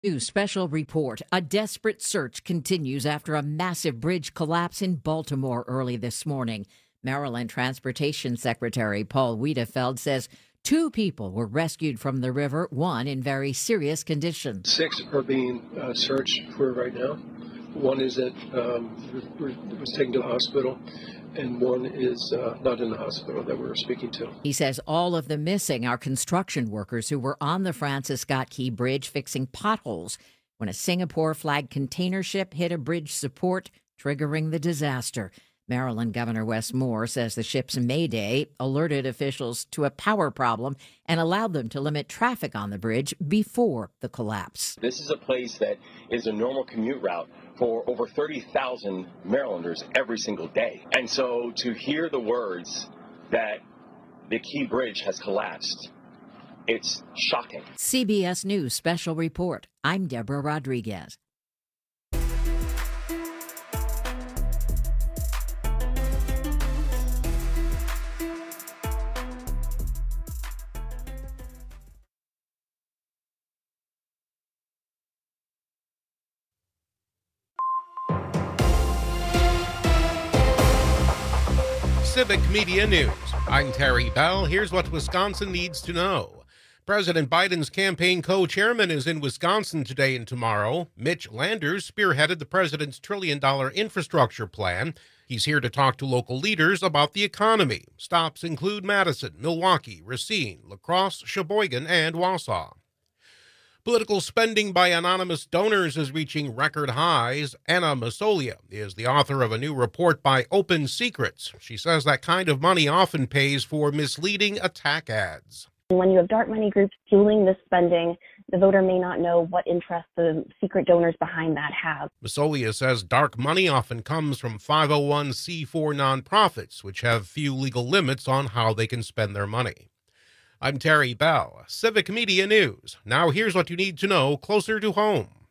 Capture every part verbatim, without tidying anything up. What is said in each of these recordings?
New special report. A desperate search continues after a massive bridge collapse in Baltimore early this morning. Maryland Transportation Secretary Paul Wiedefeld says two people were rescued from the river, one in very serious condition. Six are being uh, searched for right now. One is that um, was taken to the hospital, and one is uh, not in the hospital that we're speaking to. He says all of the missing are construction workers who were on the Francis Scott Key Bridge fixing potholes when a Singapore-flagged container ship hit a bridge support, triggering the disaster. Maryland Governor Wes Moore says the ship's mayday alerted officials to a power problem and allowed them to limit traffic on the bridge before the collapse. This is a place that is a normal commute route for over thirty thousand Marylanders every single day. And so to hear the words that the Key Bridge has collapsed, it's shocking. C B S News Special Report. I'm Deborah Rodriguez. Civic Media News. I'm Terry Bell. Here's what Wisconsin needs to know. President Biden's campaign co-chairman is in Wisconsin today and tomorrow. Mitch Landers spearheaded the president's trillion-dollar infrastructure plan. He's here to talk to local leaders about the economy. Stops include Madison, Milwaukee, Racine, La Crosse, Sheboygan, and Wausau. Political spending by anonymous donors is reaching record highs. Anna Masolia is the author of a new report by Open Secrets. She says that kind of money often pays for misleading attack ads. When you have dark money groups fueling this spending, the voter may not know what interest the secret donors behind that have. Masolia says dark money often comes from five oh one c four nonprofits, which have few legal limits on how they can spend their money. I'm Terry Bell, Civic Media News. Now here's what you need to know closer to home.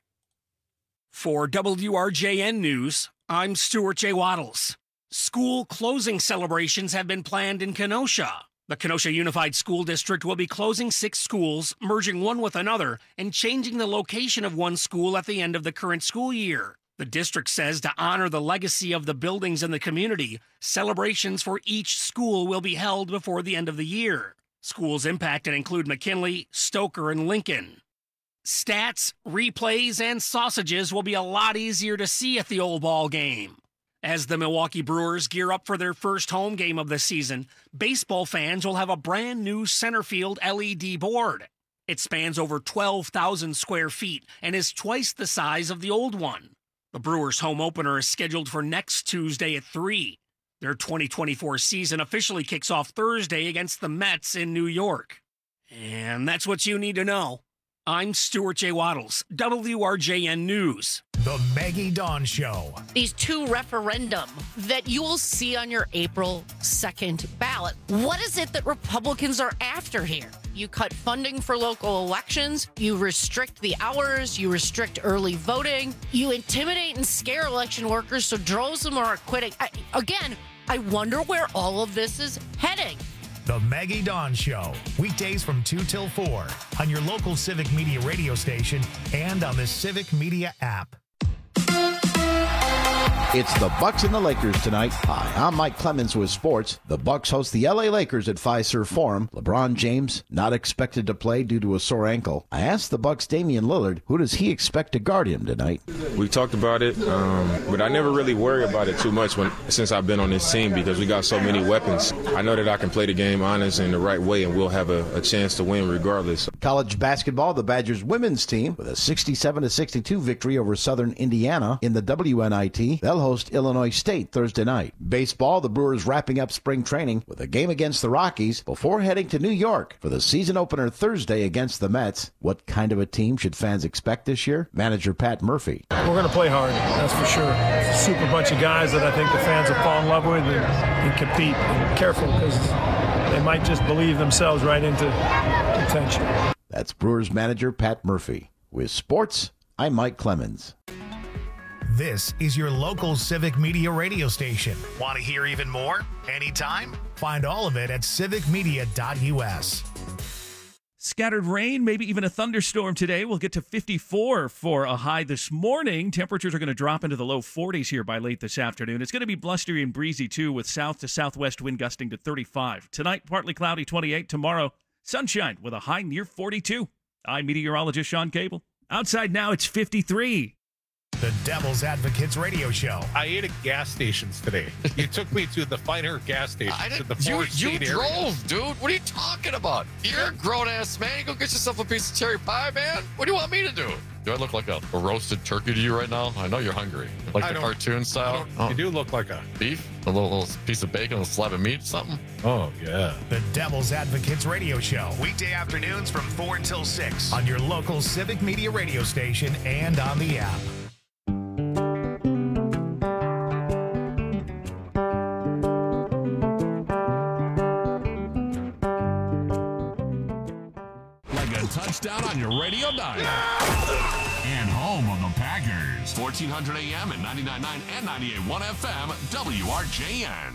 For W R J N News, I'm Stuart J. Waddles. School closing celebrations have been planned in Kenosha. The Kenosha Unified School District will be closing six schools, merging one with another, and changing the location of one school at the end of the current school year. The district says to honor the legacy of the buildings in the community, celebrations for each school will be held before the end of the year. Schools impacted include McKinley, Stoker, and Lincoln. Stats, replays, and sausages will be a lot easier to see at the old ball game. As the Milwaukee Brewers gear up for their first home game of the season, baseball fans will have a brand new center field L E D board. It spans over twelve thousand square feet and is twice the size of the old one. The Brewers' home opener is scheduled for next Tuesday at three. Their twenty twenty-four season officially kicks off Thursday against the Mets in New York. And that's what you need to know. I'm Stuart J. Waddles, W R J N News. The Maggie Dawn Show. These two referendum that you will see on your April second ballot. What is it that Republicans are after here? You cut funding for local elections, you restrict the hours, you restrict early voting, you intimidate and scare election workers so droves of them are quitting. I, again, I wonder where all of this is heading. The Maggie Dawn Show, weekdays from two till four on your local Civic Media radio station and on the Civic Media app. It's the Bucks and the Lakers tonight. Hi, I'm Mike Clemens with sports. The Bucks host the L A Lakers at Fiserv Forum. LeBron James not expected to play due to a sore ankle. I asked the Bucks' Damian Lillard, who does he expect to guard him tonight? We talked about it, um, but I never really worry about it too much when since I've been on this team because we got so many weapons. I know that I can play the game honest and the right way, and we'll have a, a chance to win regardless. College basketball, the Badgers women's team with a sixty-seven to sixty-two victory over Southern Indiana in the W N I T. They'll host Illinois State Thursday night. Baseball, the Brewers wrapping up spring training with a game against the Rockies before heading to New York for the season opener Thursday against the Mets. What kind of a team should fans expect this year? Manager Pat Murphy. We're going to play hard, that's for sure. It's a super bunch of guys that I think the fans will fall in love with and, and compete. And careful because they might just believe themselves right into contention. That's Brewers manager Pat Murphy. With sports, I'm Mike Clemens. This is your local Civic Media radio station. Want to hear even more? Anytime? Find all of it at civic media dot u s. Scattered rain, maybe even a thunderstorm today. We'll get to fifty-four for a high this morning. Temperatures are going to drop into the low forties here by late this afternoon. It's going to be blustery and breezy, too, with south to southwest wind gusting to thirty-five. Tonight, partly cloudy, twenty-eight. Tomorrow, sunshine with a high near forty-two. I'm meteorologist Sean Cable. Outside now, it's fifty-three. The Devil's Advocates Radio Show. I ate at gas stations today. You took me to the finer gas stations. I to the you Forest you State drove, area. dude. What are you talking about? You're a grown-ass man. You go get yourself a piece of cherry pie, man. What do you want me to do? Do I look like a, a roasted turkey to you right now? I know you're hungry. Like I the don't- cartoon style? Oh. You do look like a... Beef? A little, little piece of bacon, a slab of meat, something? Oh, yeah. The Devil's Advocates Radio Show. Weekday afternoons from four until six on your local Civic Media radio station and on the app. Touchdown on your radio dial. And home of the Packers. fourteen hundred A M and ninety-nine point nine and ninety-eight point one F M, W R J N.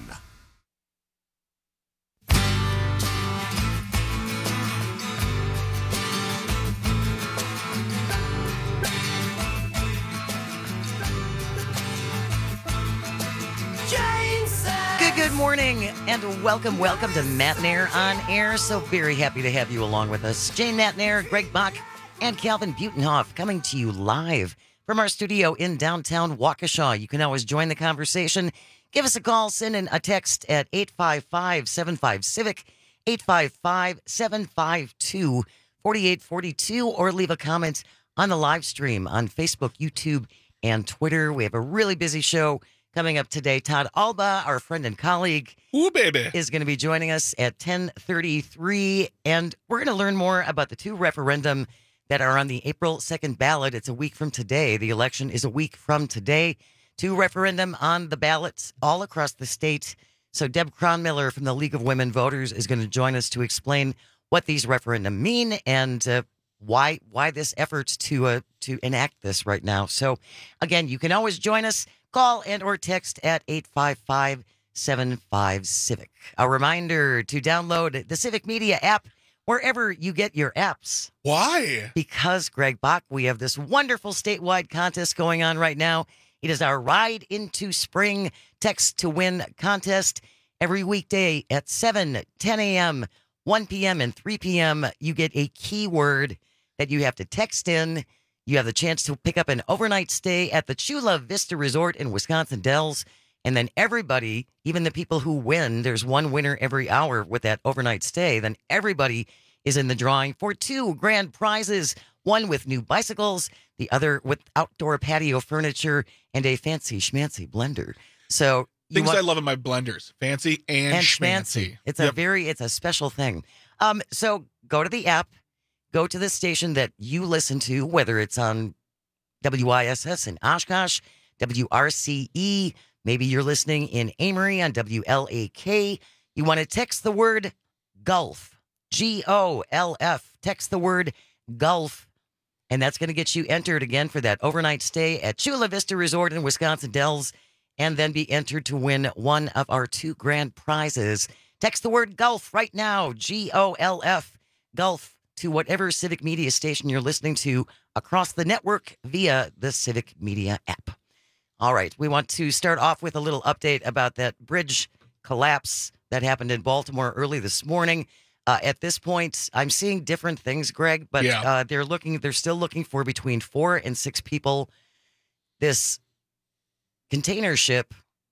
Good, good morning, and welcome, welcome to Matt Nair on Air. So very happy to have you along with us. Jane Matt Nair, Greg Bach, and Calvin Butenhoff coming to you live from our studio in downtown Waukesha. You can always join the conversation. Give us a call, send in a text at eight five five, seven five, CIVIC, eight five five, seven five two, four eight four two, or leave a comment on the live stream on Facebook, YouTube, and Twitter. We have a really busy show coming up today. Todd Alba, our friend and colleague, Ooh, baby, is going to be joining us at ten thirty-three, and we're going to learn more about the two referendum that are on the April second ballot. It's a week from today. The election is a week from today. Two referendum on the ballots all across the state. So Deb Cronmiller from the League of Women Voters is going to join us to explain what these referendum mean and uh, why why this effort to uh, to enact this right now. So again, you can always join us. Call and or text at eight five five, seven five, CIVIC. A reminder to download the Civic Media app wherever you get your apps. Why? Because, Greg Bach, we have this wonderful statewide contest going on right now. It is our Ride into Spring Text to Win contest. Every weekday at seven, ten a.m., one p.m., and three p.m., you get a keyword that you have to text in. You have the chance to pick up an overnight stay at the Chula Vista Resort in Wisconsin Dells. And then everybody, even the people who win, there's one winner every hour with that overnight stay. Then everybody is in the drawing for two grand prizes, one with new bicycles, the other with outdoor patio furniture and a fancy schmancy blender. So you Things want- I love in my blenders, fancy and, and schmancy. schmancy. It's Yep. a very, it's a special thing. Um, so go to the app, go to the station that you listen to, whether it's on W I S S in Oshkosh, W R C E, maybe you're listening in Amory on W L A K. You want to text the word Gulf, G O L F. Text the word Gulf, and that's going to get you entered again for that overnight stay at Chula Vista Resort in Wisconsin Dells, and then be entered to win one of our two grand prizes. Text the word Gulf right now, G O L F, Gulf, to whatever Civic Media station you're listening to across the network via the Civic Media app. All right, we want to start off with a little update about that bridge collapse that happened in Baltimore early this morning. Uh, at this point, I'm seeing different things, Greg, but Yeah. uh, they're looking. They're still looking for between four and six people. This container ship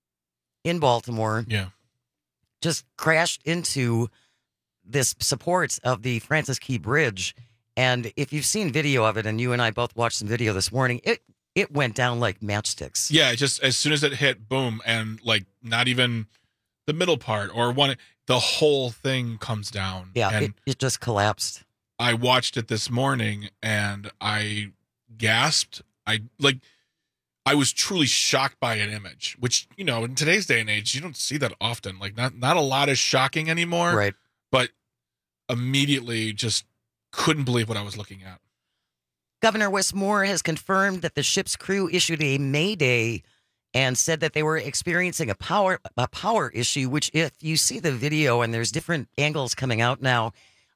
in Baltimore, yeah, just crashed into this support of the Francis Key Bridge. And if you've seen video of it, and you and I both watched some video this morning, it it went down like matchsticks. Yeah, it just as soon as it hit, boom, and like not even the middle part or one, the whole thing comes down. Yeah, and it, it just collapsed. I watched it this morning and I gasped. I like, I was truly shocked by an image, which, you know, in today's day and age, you don't see that often. Like not, not a lot is shocking anymore. Right. But immediately just couldn't believe what I was looking at. Governor Wes Moore has confirmed that the ship's crew issued a mayday and said that they were experiencing a power a power issue, which if you see the video and there's different angles coming out now,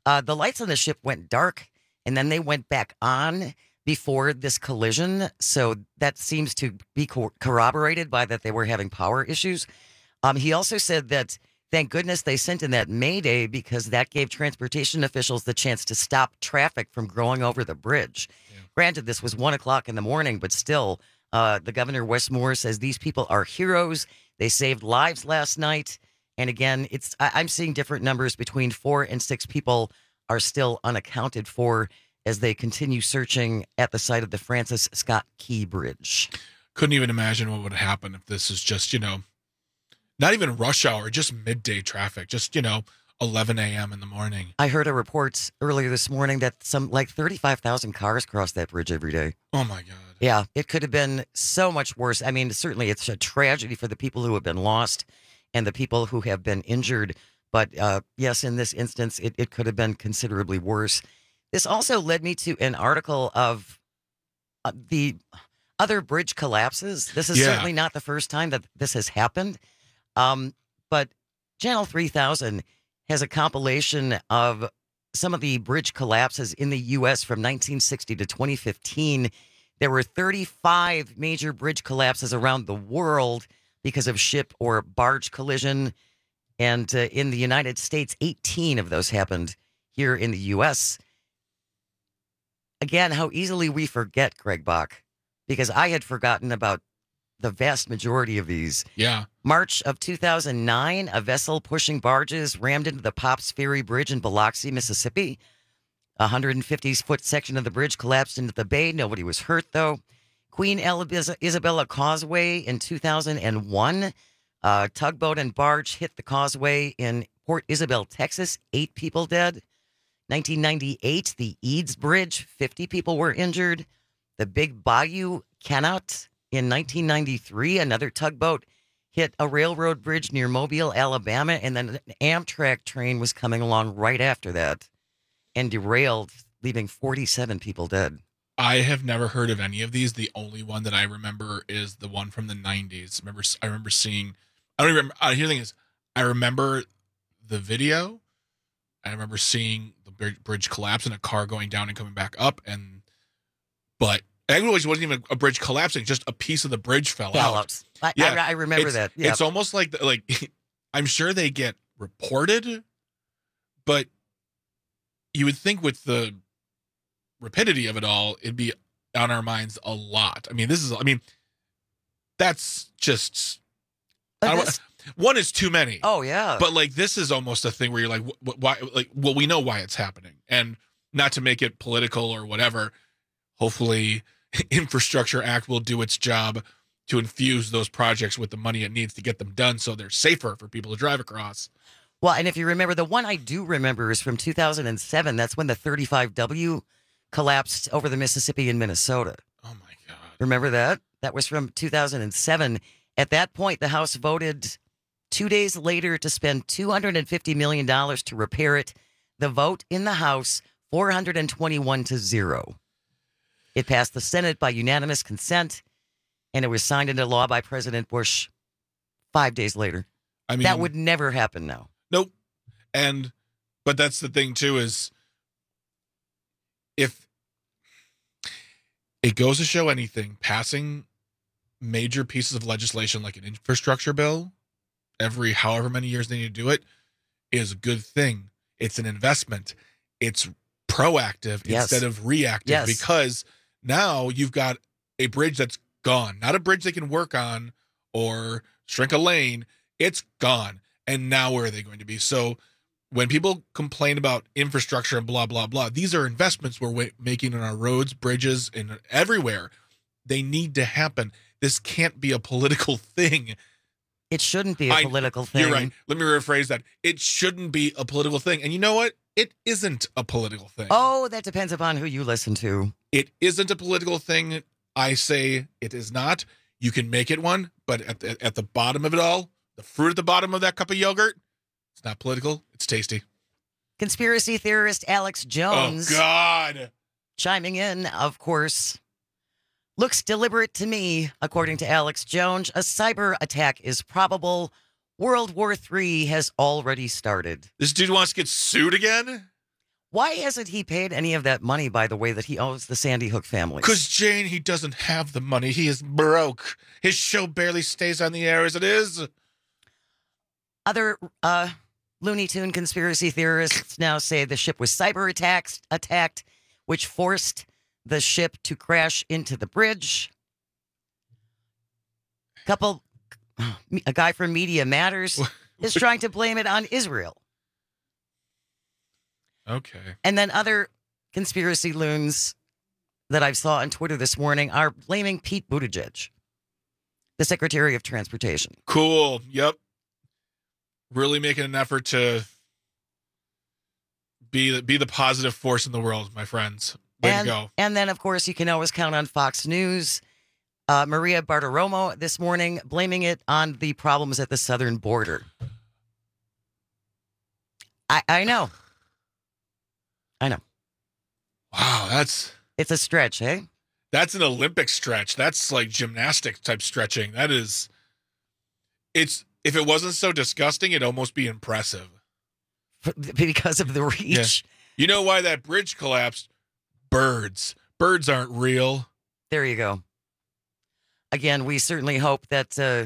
Uh, the lights on the ship went dark, and then they went back on before this collision. So that seems to be co- corroborated by that they were having power issues. Um, he also said that thank goodness they sent in that Mayday because that gave transportation officials the chance to stop traffic from going over the bridge. Yeah. Granted, this was one o'clock in the morning, but still, uh, the governor, Wes Moore, says these people are heroes. They saved lives last night. And again, it's I, I'm seeing different numbers between four and six people are still unaccounted for as they continue searching at the site of the Francis Scott Key Bridge. Couldn't even imagine what would happen if this is just, you know, not even rush hour, just midday traffic, just, you know, eleven a.m. in the morning. I heard a report earlier this morning that some like thirty-five thousand cars cross that bridge every day. Oh, my God. Yeah, it could have been so much worse. I mean, certainly it's a tragedy for the people who have been lost and the people who have been injured. But uh, yes, in this instance, it, it could have been considerably worse. This also led me to an article of uh, the other bridge collapses. This is Yeah. certainly not the first time that this has happened. Um, but Channel three thousand has a compilation of some of the bridge collapses in the U S from nineteen sixty to twenty fifteen. There were thirty-five major bridge collapses around the world because of ship or barge collision. And uh, in the United States, eighteen of those happened here in the U S. Again, how easily we forget, Greg Bach, because I had forgotten about the vast majority of these. Yeah. March of two thousand nine, a vessel pushing barges rammed into the Pops Ferry Bridge in Biloxi, Mississippi. A one hundred fifty foot section of the bridge collapsed into the bay. Nobody was hurt, though. Queen Eliz- Isabella Causeway in two thousand one. A tugboat and barge hit the causeway in Port Isabel, Texas. Eight people dead. nineteen ninety-eight, the Eads Bridge. fifty people were injured. The Big Bayou Canot in nineteen ninety-three. Another tugboat hit a railroad bridge near Mobile, Alabama. And then an Amtrak train was coming along right after that and derailed, leaving forty-seven people dead. I have never heard of any of these. The only one that I remember is the one from the nineties. Remember, I remember seeing, I don't remember, uh, here's the thing is, I remember the video. I remember seeing the bridge, bridge collapse and a car going down and coming back up. And, but it wasn't even a bridge collapsing, just a piece of the bridge fell Fell out. out. I, Yeah, I, I remember it's, that. Yeah. It's almost like, the- like, I'm sure they get reported, but you would think with the rapidity of it all, it'd be on our minds a lot. I mean, this is, I mean, that's just, I don't, this- one is too many. Oh, yeah. But like, this is almost a thing where you're like, wh- why, like, well, we know why it's happening. And not to make it political or whatever, hopefully Infrastructure Act will do its job to infuse those projects with the money it needs to get them done so they're safer for people to drive across. Well, and if you remember, the one I do remember is from two thousand seven. That's when the thirty-five W collapsed over the Mississippi in Minnesota. Oh, my God. Remember that? That was from two thousand seven. At that point, the House voted two days later to spend two hundred fifty million dollars to repair it. The vote in the House, four hundred twenty-one to zero. It passed the Senate by unanimous consent, and it was signed into law by President Bush five days later. I mean, that would never happen now. Nope. And, but that's the thing too, is if it goes to show anything, passing major pieces of legislation like an infrastructure bill every however many years they need to do it is a good thing. It's an investment. It's proactive Yes. instead of reactive, Yes. because now you've got a bridge that's gone, not a bridge they can work on or shrink a lane. It's gone. And now where are they going to be? So when people complain about infrastructure and blah, blah, blah, these are investments we're wa- making in our roads, bridges, and everywhere. They need to happen. This can't be a political thing. It shouldn't be a I- political thing. You're right. Let me rephrase that. It shouldn't be a political thing. And you know what? It isn't a political thing. Oh, that depends upon who you listen to. It isn't a political thing. I say it is not. You can make it one, but at the, at the bottom of it all, the fruit at the bottom of that cup of yogurt, it's not political. It's tasty. Conspiracy theorist Alex Jones. Oh, God. Chiming in, of course. Looks deliberate to me, according to Alex Jones. A cyber attack is probable. World War Three has already started. This dude wants to get sued again? Why hasn't he paid any of that money, by the way, that he owes the Sandy Hook family? Because, Jane, he doesn't have the money. He is broke. His show barely stays on the air as it is. Other uh, Looney Tune conspiracy theorists now say the ship was cyber attacked, attacked, which forced the ship to crash into the bridge. Couple, a guy from Media Matters is trying to blame it on Israel. Okay. And then other conspiracy loons that I saw on Twitter this morning are blaming Pete Buttigieg, the Secretary of Transportation. Cool. Yep. Really making an effort to be, be the positive force in the world, my friends. Way and, to go. And then, of course, you can always count on Fox News. Uh, Maria Bartiromo this morning blaming it on the problems at the southern border. I, I know. I know. Wow, that's... It's a stretch, eh? That's an Olympic stretch. That's like gymnastic type stretching. That is... It's... If it wasn't so disgusting, it'd almost be impressive. Because of the reach. Yeah. You know why that bridge collapsed? Birds. Birds aren't real. There you go. Again, we certainly hope that uh,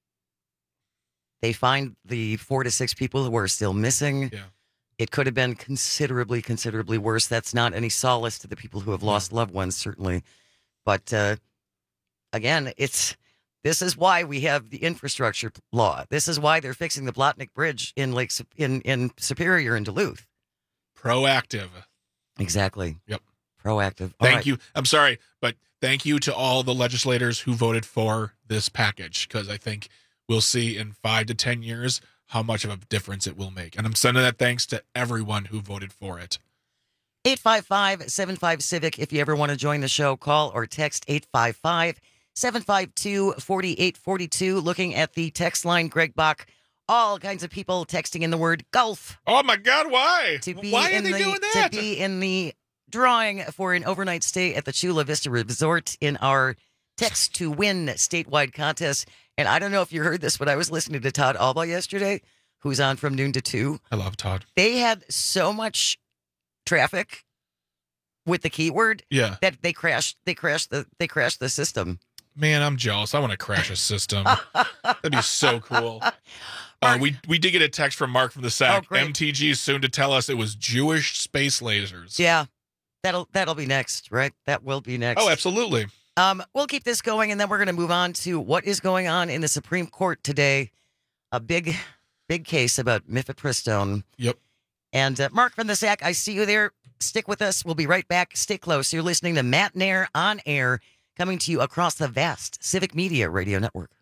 they find the four to six people who are still missing. Yeah. It could have been considerably, considerably worse. That's not any solace to the people who have lost loved ones, certainly. But uh, again, it's this is why we have the infrastructure law. This is why they're fixing the Blotnick Bridge in Lake in in Superior and Duluth. Proactive. Exactly. Yep. Proactive. Thank right. you. I'm sorry, but thank you to all the legislators who voted for this package, because I think we'll see in five to ten years how much of a difference it will make. And I'm sending that thanks to everyone who voted for it. eight five five, seven five, CIVIC. If you ever want to join the show, call or text eight five five, seven five two, four eight four two. Looking at the text line, Greg Bach, all kinds of people texting in the word golf. Oh, my God, why? To be why are in they the, doing that? To be in the drawing for an overnight stay at the Chula Vista Resort in our Text to Win statewide contest. And I don't know if you heard this, but I was listening to Todd Alba yesterday, who's on from noon to two. I love Todd. They had so much traffic with the keyword yeah. that they crashed. They crashed the. They crashed the system. Man, I'm jealous. I want to crash a system. That'd be so cool. Uh, we we did get a text from Mark from the S A C. Oh, M T G is soon to tell us it was Jewish space lasers. Yeah, that'll that'll be next, right? That will be next. Oh, absolutely. Um, we'll keep this going, and then we're going to move on to what is going on in the Supreme Court today. A big, big case about mifepristone. Yep. And uh, Mark from the S A C, I see you there. Stick with us. We'll be right back. Stay close. You're listening to Matt Nair on air, coming to you across the vast Civic Media Radio Network.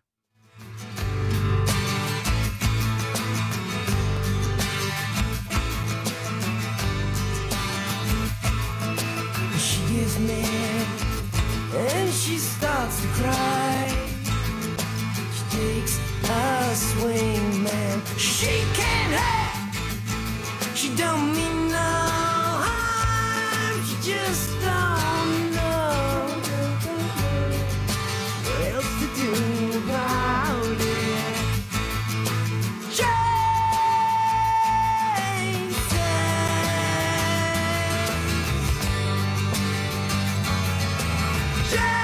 She gives me and she starts to cry. She takes a swing, man. She can't help. She don't mean no harm. She just don't know what else to do about it. Jane says.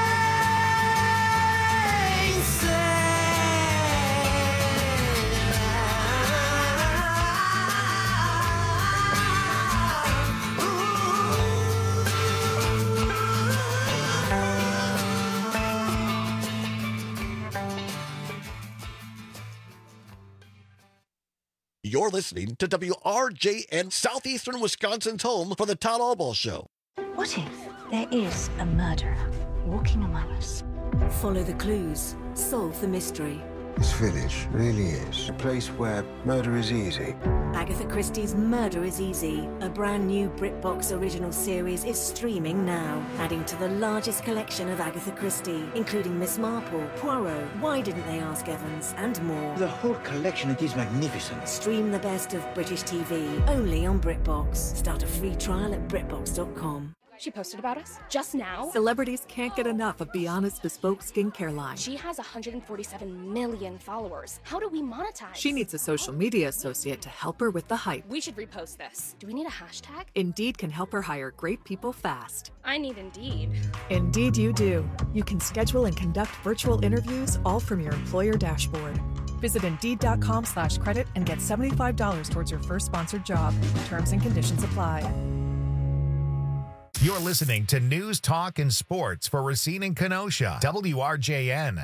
You're listening to W R J N, Southeastern Wisconsin's home for the Todd Albaugh Show. What if there is a murderer walking among us? Follow the clues. Solve the mystery. This village really is a place where murder is easy. Agatha Christie's Murder is Easy, a brand new BritBox original series, is streaming now, adding to the largest collection of Agatha Christie, including Miss Marple, Poirot, Why Didn't They Ask Evans, and more. The whole collection, it is magnificent. Stream the best of British T V, only on BritBox. Start a free trial at BritBox dot com. She posted about us just now. Celebrities can't get enough of Biana's bespoke skincare line. She has one hundred forty-seven million followers. How do we monetize? She needs a social media associate to help her with the hype. We should repost this. Do we need a hashtag? Indeed can help her hire great people fast. I need Indeed. Indeed you do. You can schedule and conduct virtual interviews all from your employer dashboard. Visit Indeed.com slash credit and get seventy-five dollars towards your first sponsored job. Terms and conditions apply. You're listening to News, Talk, and Sports for Racine and Kenosha. W R J N.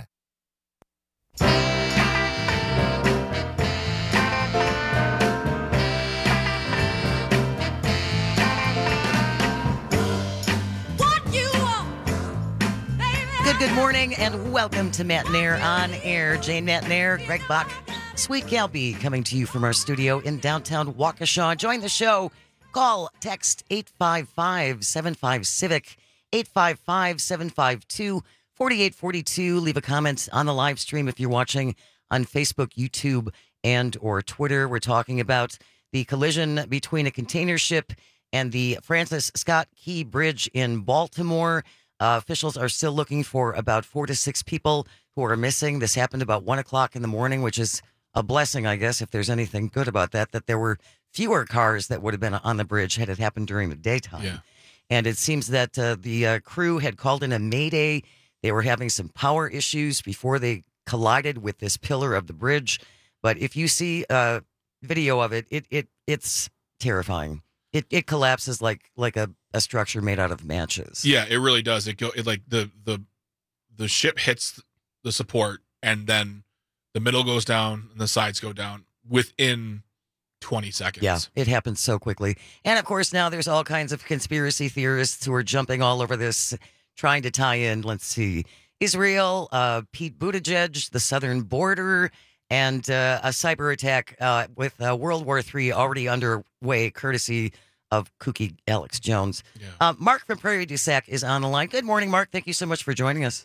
Good, good morning, and welcome to Matt Nair on Air. Jane Matt Nair, Greg Bach, Sweet Galby coming to you from our studio in downtown Waukesha. Join the show. Call, text eight five five, seven five, CIVIC, eight five five, seven five two, four eight four two. Leave a comment on the live stream if you're watching on Facebook, YouTube, and or Twitter. We're talking about the collision between a container ship and the Francis Scott Key Bridge in Baltimore. Uh, officials are still looking for about four to six people who are missing. This happened about one o'clock in the morning, which is a blessing, I guess, if there's anything good about that, that there were fewer cars that would have been on the bridge had it happened during the daytime. Yeah. And it seems that uh, the uh, crew had called in a mayday. They were having some power issues before they collided with this pillar of the bridge. But if you see a video of it, it it it's terrifying. It it collapses like like a, a structure made out of matches. Yeah, it really does. It go it like the the the ship hits the support, and then the middle goes down and the sides go down within twenty seconds. Yeah, it happens so quickly. And of course, now there's all kinds of conspiracy theorists who are jumping all over this, trying to tie in, let's see, Israel, uh, Pete Buttigieg, the southern border, and uh, a cyber attack uh, with uh, World War Three already underway, courtesy of kooky Alex Jones. Yeah. Uh, Mark from Prairie du Sac is on the line. Good morning, Mark. Thank you so much for joining us.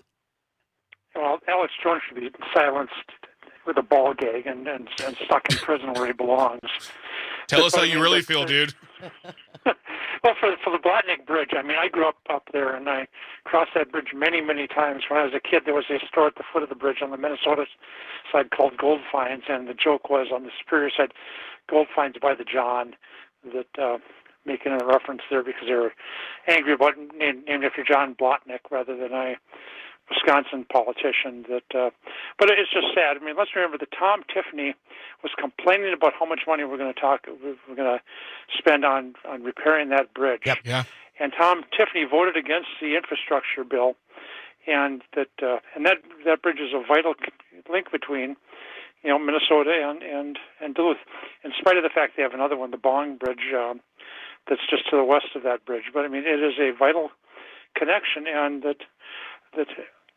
Well, Alex Jones should be silenced with a ball gag and, and, and stuck in prison where he belongs. Tell But, us how I you mean, really but- feel, dude. Well, for for the Blatnick Bridge, I mean, I grew up up there, and I crossed that bridge many, many times. When I was a kid, there was a store at the foot of the bridge on the Minnesota side called Gold Finds, and the joke was on the Superior side, Gold Finds by the John, that uh, making a reference there because they were angry about named, named after John Blatnick rather than a Wisconsin politician. That, uh, but it's just sad. I mean, let's remember that Tom Tiffany was complaining about how much money we're going to talk, we're going to spend on on repairing that bridge. Yep. Yeah. And Tom Tiffany voted against the infrastructure bill, and that uh, and that that bridge is a vital link between, you know, Minnesota and and and Duluth. In spite of the fact they have another one, the Bong Bridge, um, that's just to the west of that bridge. But I mean, it is a vital connection, and that that.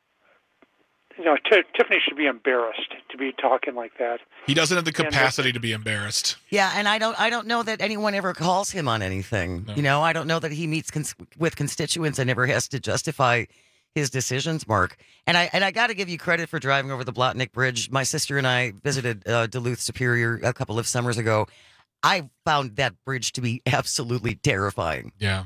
You know, T- Tiffany should be embarrassed to be talking like that. He doesn't have the And, uh, capacity to be embarrassed. Yeah, and I don't I don't know that anyone ever calls him on anything. No. You know, I don't know that he meets cons- with constituents and ever has to justify his decisions, Mark. And I and I got to give you credit for driving over the Blatnick Bridge. My sister and I visited uh, Duluth Superior a couple of summers ago. I found that bridge to be absolutely terrifying. Yeah.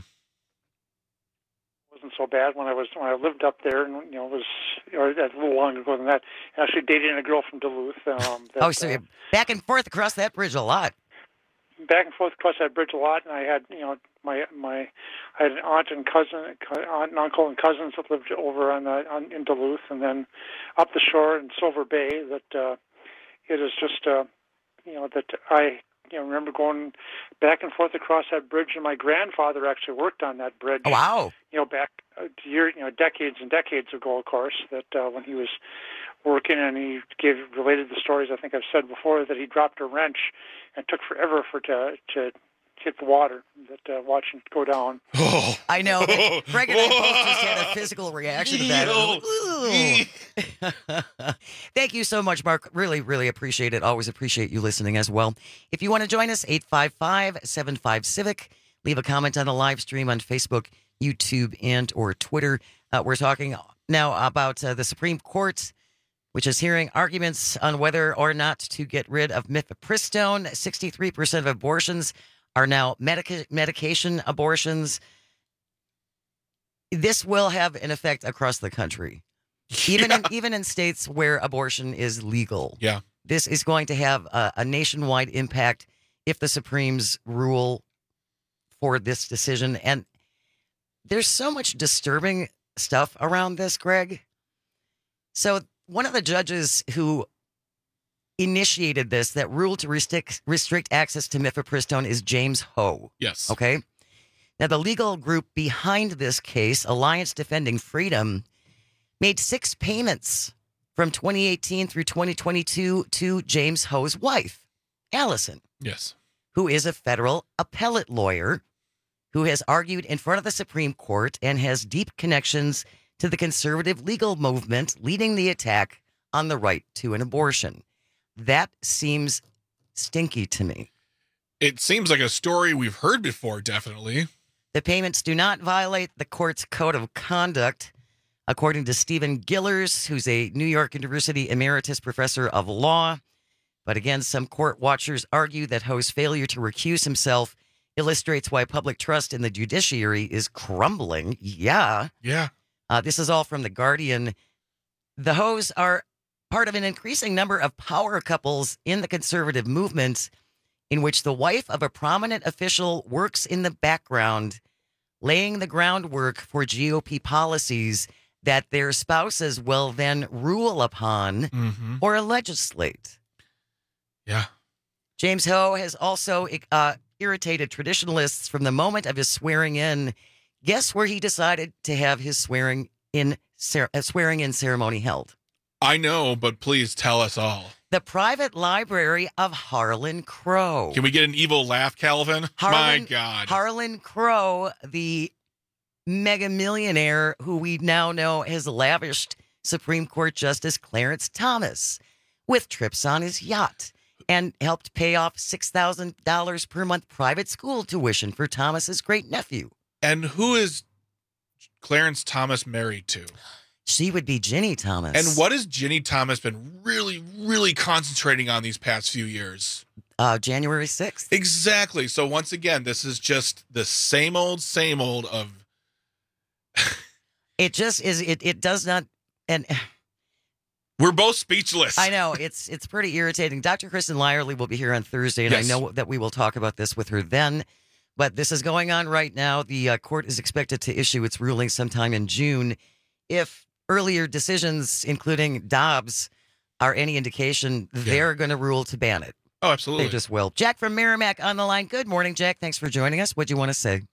Wasn't so bad when I was when I lived up there, and you know, it was or a little longer ago than that. Actually, dating a girl from Duluth. Um, that, Oh, so uh, you're back and forth across that bridge a lot. back and forth across that bridge a lot, and I had, you know, my my I had an aunt and cousin, aunt and uncle and cousins that lived over on, the, on in Duluth, and then up the shore in Silver Bay. That uh, it is just, uh, you know, that I you know remember going back and forth across that bridge, and my grandfather actually worked on that bridge. Oh, wow. You know, back a year, you know, decades and decades ago, of course, that uh, when he was working, and he gave related the stories I think I've said before, that he dropped a wrench and took forever for to to hit the water, that uh, watching it go down. Oh. I know. Greg and I both just had a physical reaction to that. Ooh. Thank you so much, Mark. Really, really appreciate it. Always appreciate you listening as well. If you want to join us, eight five five, seven five, CIVIC. Leave a comment on the live stream on Facebook, YouTube, and or Twitter. Uh, we're talking now about uh, the Supreme Court, which is hearing arguments on whether or not to get rid of mifepristone. sixty-three percent of abortions are now medica- medication abortions. this will have an effect across the country, even Yeah. in, even in states where abortion is legal. Yeah. This is going to have a, a nationwide impact if the Supremes rule for this decision. And there's so much disturbing stuff around this, Greg. So one of the judges who initiated this, that rule to restrict restrict access to mifepristone, is James Ho. Yes. Okay. Now, the legal group behind this case, Alliance Defending Freedom, made six payments from twenty eighteen through twenty twenty-two to James Ho's wife, Allison. Yes. Who is a federal appellate lawyer who has argued in front of the Supreme Court and has deep connections to the conservative legal movement leading the attack on the right to an abortion. That seems stinky to me. It seems like a story we've heard before, definitely. The payments do not violate the court's code of conduct, according to Stephen Gillers, who's a New York University emeritus professor of law. But again, some court watchers argue that Ho's failure to recuse himself illustrates why public trust in the judiciary is crumbling. Yeah. Yeah. Uh, this is all from The Guardian. The Ho's are part of an increasing number of power couples in the conservative movement, in which the wife of a prominent official works in the background, laying the groundwork for G O P policies that their spouses will then rule upon Mm-hmm. or legislate. Yeah. James Ho has also uh, irritated traditionalists from the moment of his swearing in. Guess where he decided to have his swearing in cer- uh, swearing in ceremony held? I know, but please tell us all. The private library of Harlan Crow. Can we get an evil laugh, Calvin? Harlan, My God. Harlan Crow, the mega millionaire who we now know has lavished Supreme Court Justice Clarence Thomas with trips on his yacht and helped pay off six thousand dollars per month private school tuition for Thomas's great nephew. And who is Clarence Thomas married to? She would be Ginny Thomas. And what has Ginny Thomas been really, really concentrating on these past few years? Uh, January sixth. Exactly. So once again, this is just the same old, same old of... It just is, it, it does not, and... We're both speechless. I know, it's it's pretty irritating. Doctor Kristen Lyerly will be here on Thursday, and Yes. I know that we will talk about this with her then. But this is going on right now. The uh, court is expected to issue its ruling sometime in June. If earlier decisions, including Dobbs, are any indication, they're going to rule to ban it. Oh, absolutely. They just will. Jack from Merrimack on the line. Good morning, Jack. Thanks for joining us. What do you want to say?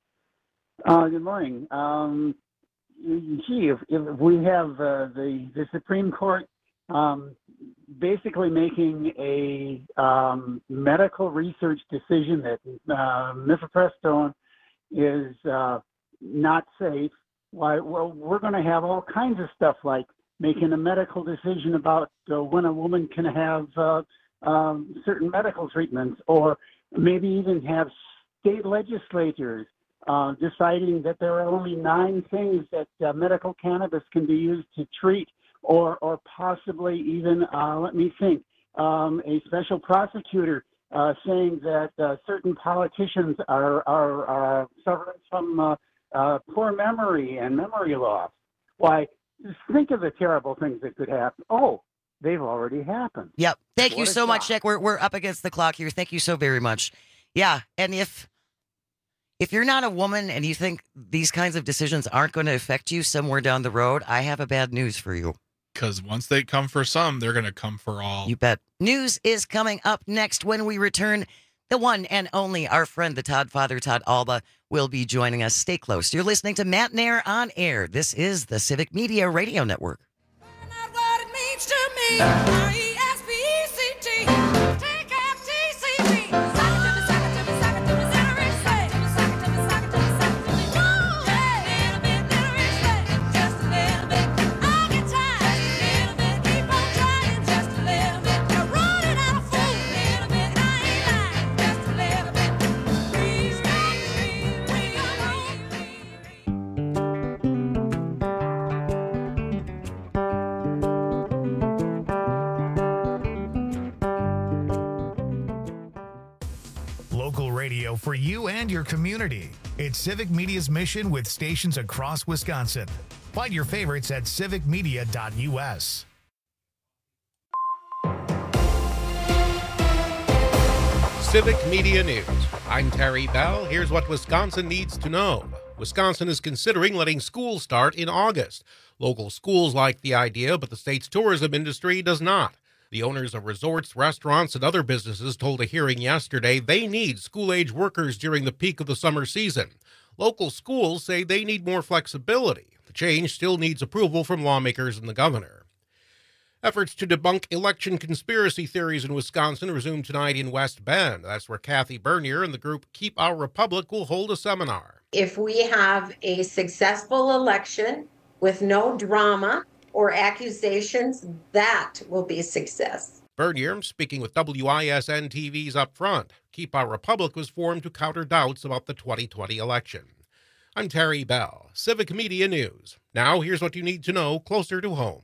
Uh, good morning. Um, gee, if, if we have uh, the the Supreme Court um, basically making a um, medical research decision that uh, mifepristone is uh, not safe, why, well, we're going to have all kinds of stuff like making a medical decision about uh, when a woman can have uh, um, certain medical treatments, or maybe even have state legislatures uh, deciding that there are only nine things that uh, medical cannabis can be used to treat, or or possibly even, uh, let me think, um, a special prosecutor uh, saying that uh, certain politicians are, are, are suffering from uh, uh, poor memory and memory loss. Why, just think of the terrible things that could happen. Oh, they've already happened. Yep. Thank you What a so much, shock. Jack. We're we're up against the clock here. Thank you so very much. Yeah, and if if you're not a woman and you think these kinds of decisions aren't going to affect you somewhere down the road, I have a bad news for you. Because once they come for some, they're going to come for all. You bet. News is coming up next when we return. The one and only, our friend, the Todd Father, Todd Alba, will be joining us. Stay close. You're listening to Matt Nair on Air. This is the Civic Media Radio Network. What it means to me. R E S P E C T. Take F T C T. Sock it to me, sock it to me, sock it to me, little respect. Sock it to me, sock it to me, sock it to me. Woo! Yeah, little bit, little respect. Just a little bit. I'll get tired. Little bit. Keep on trying. Just a little bit. You're running out of food. Little bit. I ain't lying. Just a little bit. Please stop me. We are radio for you and your community. It's Civic Media's mission with stations across Wisconsin. Find your favorites at civic media dot u s. Civic Media News. I'm Terry Bell. Here's what Wisconsin needs to know. Wisconsin is considering letting schools start in August. Local schools like the idea, but the state's tourism industry does not. The owners of resorts, restaurants, and other businesses told a hearing yesterday they need school-age workers during the peak of the summer season. Local schools say they need more flexibility. The change still needs approval from lawmakers and the governor. Efforts to debunk election conspiracy theories in Wisconsin resume tonight in West Bend. That's where Kathy Bernier and the group Keep Our Republic will hold a seminar. If we have a successful election with no drama or accusations, that will be a success. Bernier speaking with W I S N T V's Up Front. Keep Our Republic was formed to counter doubts about the twenty twenty election. I'm Terry Bell, Civic Media News. Now here's what you need to know closer to home.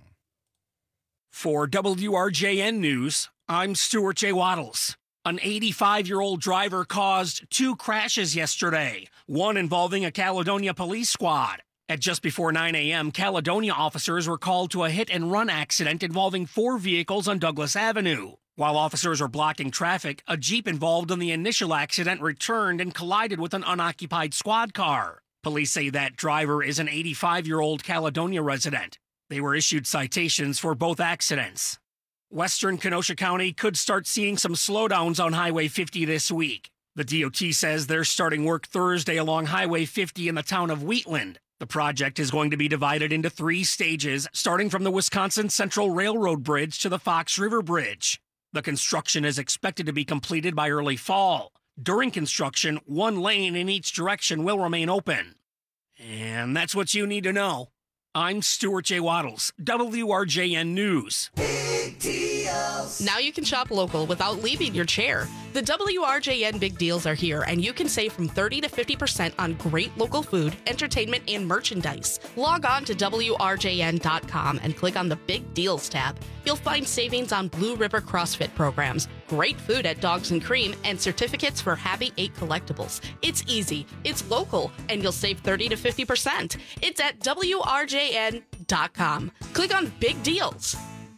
For W R J N News, I'm Stuart J. Waddles. An eighty-five-year-old driver caused two crashes yesterday, one involving a Caledonia police squad. At just before nine a.m., Caledonia officers were called to a hit-and-run accident involving four vehicles on Douglas Avenue. While officers were blocking traffic, a Jeep involved in the initial accident returned and collided with an unoccupied squad car. Police say that driver is an eighty-five-year-old Caledonia resident. They were issued citations for both accidents. Western Kenosha County could start seeing some slowdowns on Highway fifty this week. The D O T says they're starting work Thursday along Highway fifty in the town of Wheatland. The project is going to be divided into three stages, starting from the Wisconsin Central Railroad Bridge to the Fox River Bridge. The construction is expected to be completed by early fall. During construction, one lane in each direction will remain open. And that's what you need to know. I'm Stuart J. Waddles, W R J N News. Big deals. Now you can shop local without leaving your chair. The W R J N Big Deals are here, and you can save from thirty to fifty percent on great local food, entertainment, and merchandise. Log on to W R J N dot com and click on the Big Deals tab. You'll find savings on Blue River CrossFit programs, great food at Dogs and Cream, and certificates for Happy eight collectibles. It's easy, it's local, and you'll save thirty to fifty percent. It's at W R J N dot com. Click on Big Deals.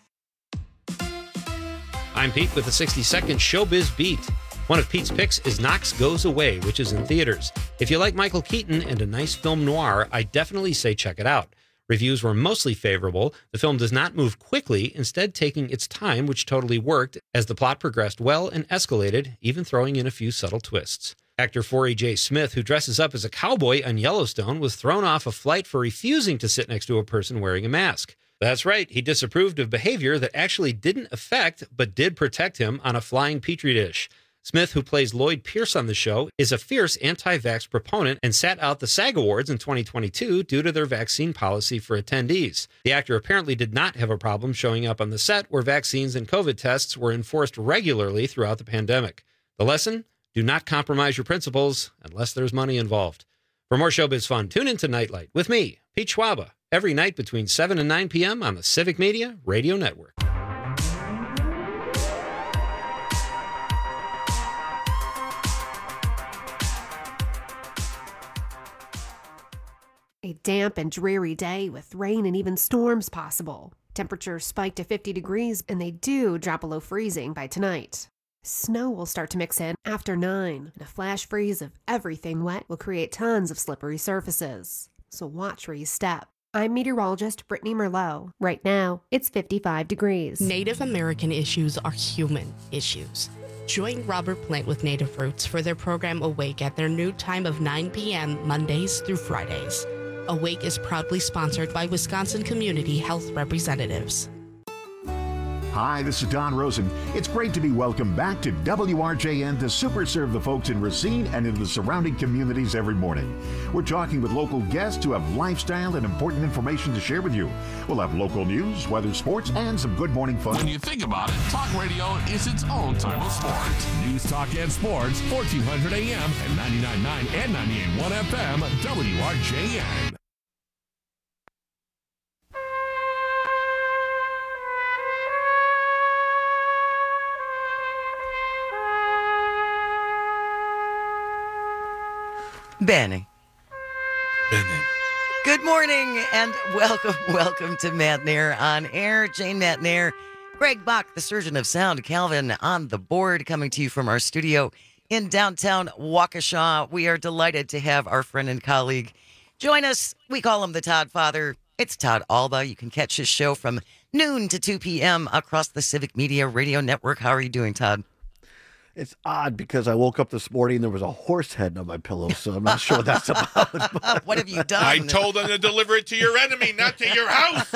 I'm Pete with the sixty second Showbiz Beat. One of Pete's picks is Knox Goes Away, which is in theaters. If you like Michael Keaton and a nice film noir, I definitely say check it out. Reviews were mostly favorable. The film does not move quickly, instead taking its time, which totally worked, as the plot progressed well and escalated, even throwing in a few subtle twists. Actor Forey J. Smith, who dresses up as a cowboy on Yellowstone, was thrown off a flight for refusing to sit next to a person wearing a mask. That's right, he disapproved of behavior that actually didn't affect, but did protect him on a flying petri dish. Smith, who plays Lloyd Pierce on the show, is a fierce anti-vax proponent and sat out the SAG Awards in twenty twenty-two due to their vaccine policy for attendees. The actor apparently did not have a problem showing up on the set where vaccines and COVID tests were enforced regularly throughout the pandemic. The lesson? Do not compromise your principles unless there's money involved. For more showbiz fun, tune into Nightlight with me, Pete Schwaba, every night between seven and nine p.m. on the Civic Media Radio Network. A damp and dreary day with rain and even storms possible. Temperatures spike to fifty degrees and they do drop below freezing by tonight. Snow will start to mix in after nine, and a flash freeze of everything wet will create tons of slippery surfaces. So watch where you step. I'm meteorologist Brittany Merlot. Right now, it's fifty-five degrees. Native American issues are human issues. Join Robert Plant with Native Roots for their program Awake at their new time of nine p.m. Mondays through Fridays. Awake is proudly sponsored by Wisconsin Community Health Representatives. Hi, this is Don Rosen. It's great to be welcomed back to W R J N to super serve the folks in Racine and in the surrounding communities every morning. We're talking with local guests who have lifestyle and important information to share with you. We'll have local news, weather, sports, and some good morning fun. When you think about it, talk radio is its own type of sport. News, talk, and sports, fourteen hundred A M and ninety-nine point nine and ninety-eight point one F M, W R J N. Benny. Benny. Good morning and welcome, welcome to Matt Nair on air. Jane Matt Nair, Greg Bach, the surgeon of sound, Calvin on the board, coming to you from our studio in downtown Waukesha. We are delighted to have our friend and colleague join us. We call him the Todd Father. It's Todd Alba. You can catch his show from noon to two p.m. across the Civic Media Radio Network. How are you doing, Todd? It's odd because I woke up this morning and there was a horse head on my pillow, so I'm not sure what that's about. What have you done? I told them to deliver it to your enemy, not to your house.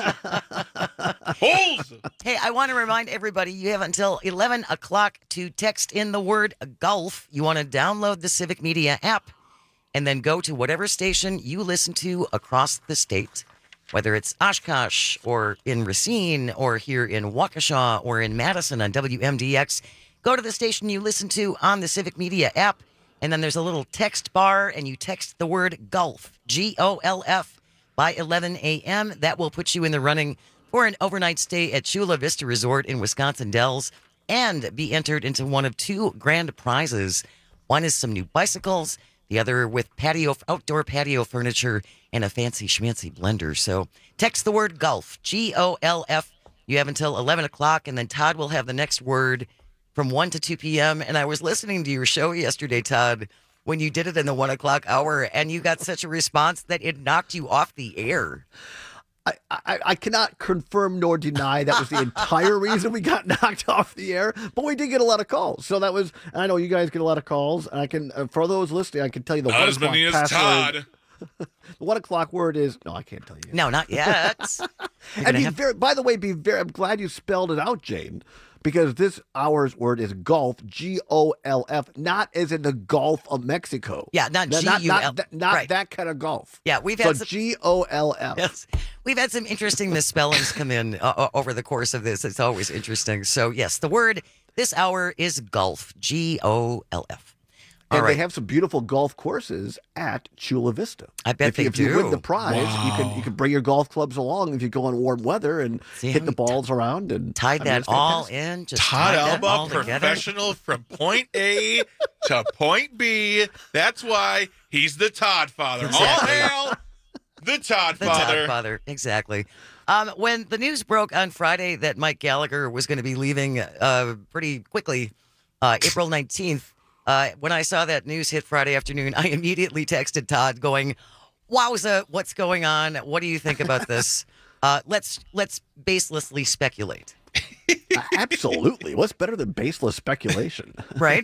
Holes. Hey, I want to remind everybody you have until eleven o'clock to text in the word golf. You want to download the Civic Media app and then go to whatever station you listen to across the state, whether it's Oshkosh or in Racine or here in Waukesha or in Madison on W M D X. Go to the station you listen to on the Civic Media app, and then there's a little text bar, and you text the word golf, G O L F, by eleven a.m. That will put you in the running for an overnight stay at Chula Vista Resort in Wisconsin Dells and be entered into one of two grand prizes. One is some new bicycles, the other with patio, outdoor patio furniture and a fancy schmancy blender. So text the word golf, G O L F. You have until eleven o'clock, and then Todd will have the next word from one to two p.m. And I was listening to your show yesterday, Todd, when you did it in the one o'clock hour, and you got such a response that it knocked you off the air. I, I, I cannot confirm nor deny that was the entire reason we got knocked off the air, but we did get a lot of calls. So that was, I know you guys get a lot of calls, and I can, uh, for those listening, I can tell you the Not one as o'clock many as password. Todd. The one o'clock word is, no, I can't tell you. No, not yet. And be very, by the way, be very, I'm glad you spelled it out, Jane, because this hour's word is golf, G O L F, not as in the Gulf of Mexico. Yeah, not Not- G not, U L. not, that- not Right. that kind of golf. Yeah, we've so had some, G O L F. yes, we've had some interesting misspellings come in uh, uh, over the course of this. It's always interesting. So yes, the word this hour is golf, G O L F. All And right. they have some beautiful golf courses at Chula Vista. I bet if, they if you win do. the prize, you can you can bring your golf clubs along if you go in warm weather and See hit how the he balls around and Tied I mean, that it's all fantastic. in. Just Todd tied that all Alba, together. professional from point A to point B. That's why he's the Todd Father. Exactly. All hail the Todd The Father. Todd Father, exactly. Um, when the news broke on Friday that Mike Gallagher was going to be leaving uh, pretty quickly, uh, April nineteenth, uh, when I saw that news hit Friday afternoon, I immediately texted Todd going, wowza, what's going on? What do you think about this? Uh, let's let's baselessly speculate. Uh, Absolutely. What's better than baseless speculation? Right?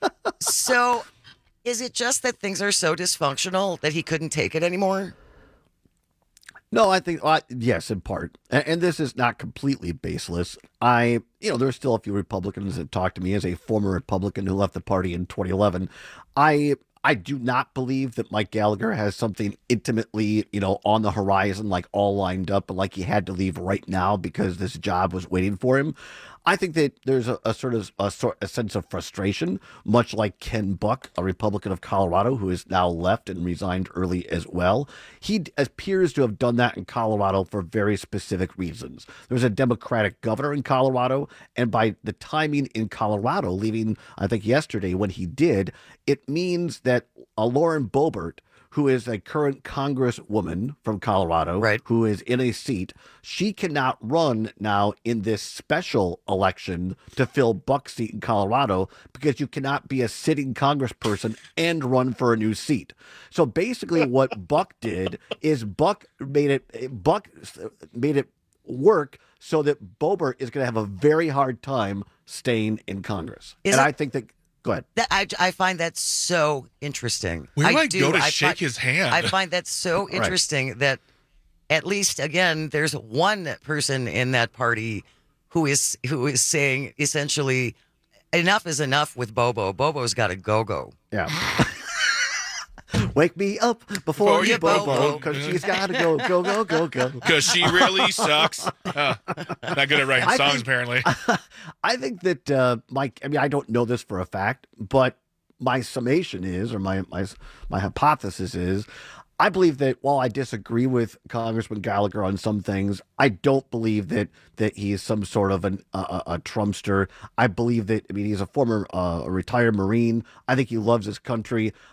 So is it just that things are so dysfunctional that he couldn't take it anymore? No, I think, uh, yes, in part. And, and this is not completely baseless. I, you know, there's still a few Republicans that talk to me as a former Republican who left the party in twenty eleven. I, I do not believe that Mike Gallagher has something intimately, you know, on the horizon, like all lined up, but like he had to leave right now because this job was waiting for him. I think that there's a, a sort of a, sort a sense of frustration, much like Ken Buck, a Republican of Colorado, who has now left and resigned early as well. He d- appears to have done that in Colorado for very specific reasons. There's a Democratic governor in Colorado, and by the timing in Colorado, leaving, I think, yesterday when he did, it means that uh, Lauren Boebert, who is a current congresswoman from Colorado, right. who is in a seat, she cannot run now in this special election to fill Buck's seat in Colorado because you cannot be a sitting congressperson and run for a new seat. So basically what Buck did is Buck made it, Buck made it work so that Boebert is going to have a very hard time staying in Congress. Is and it- I think that, go ahead. That I, I find that so interesting. Where do I, do. go to I shake find, his hand? I find that so Right. interesting that at least again there's one person in that party who is who is saying essentially enough is enough with Bobo. Bobo's got to go go. Yeah. Wake me up before, Before you you Bobo, Bobo. because she's got to go, go, go, go, go. Because she really sucks. Uh, not good at writing I songs, think- apparently. I think that uh, Mike. I mean, I don't know this for a fact, but my summation is, or my my my hypothesis is, I believe that while I disagree with Congressman Gallagher on some things, I don't believe that that he is some sort of an, uh, a Trumpster. I believe that, I mean, he's a former uh, a retired Marine. I think he loves his country.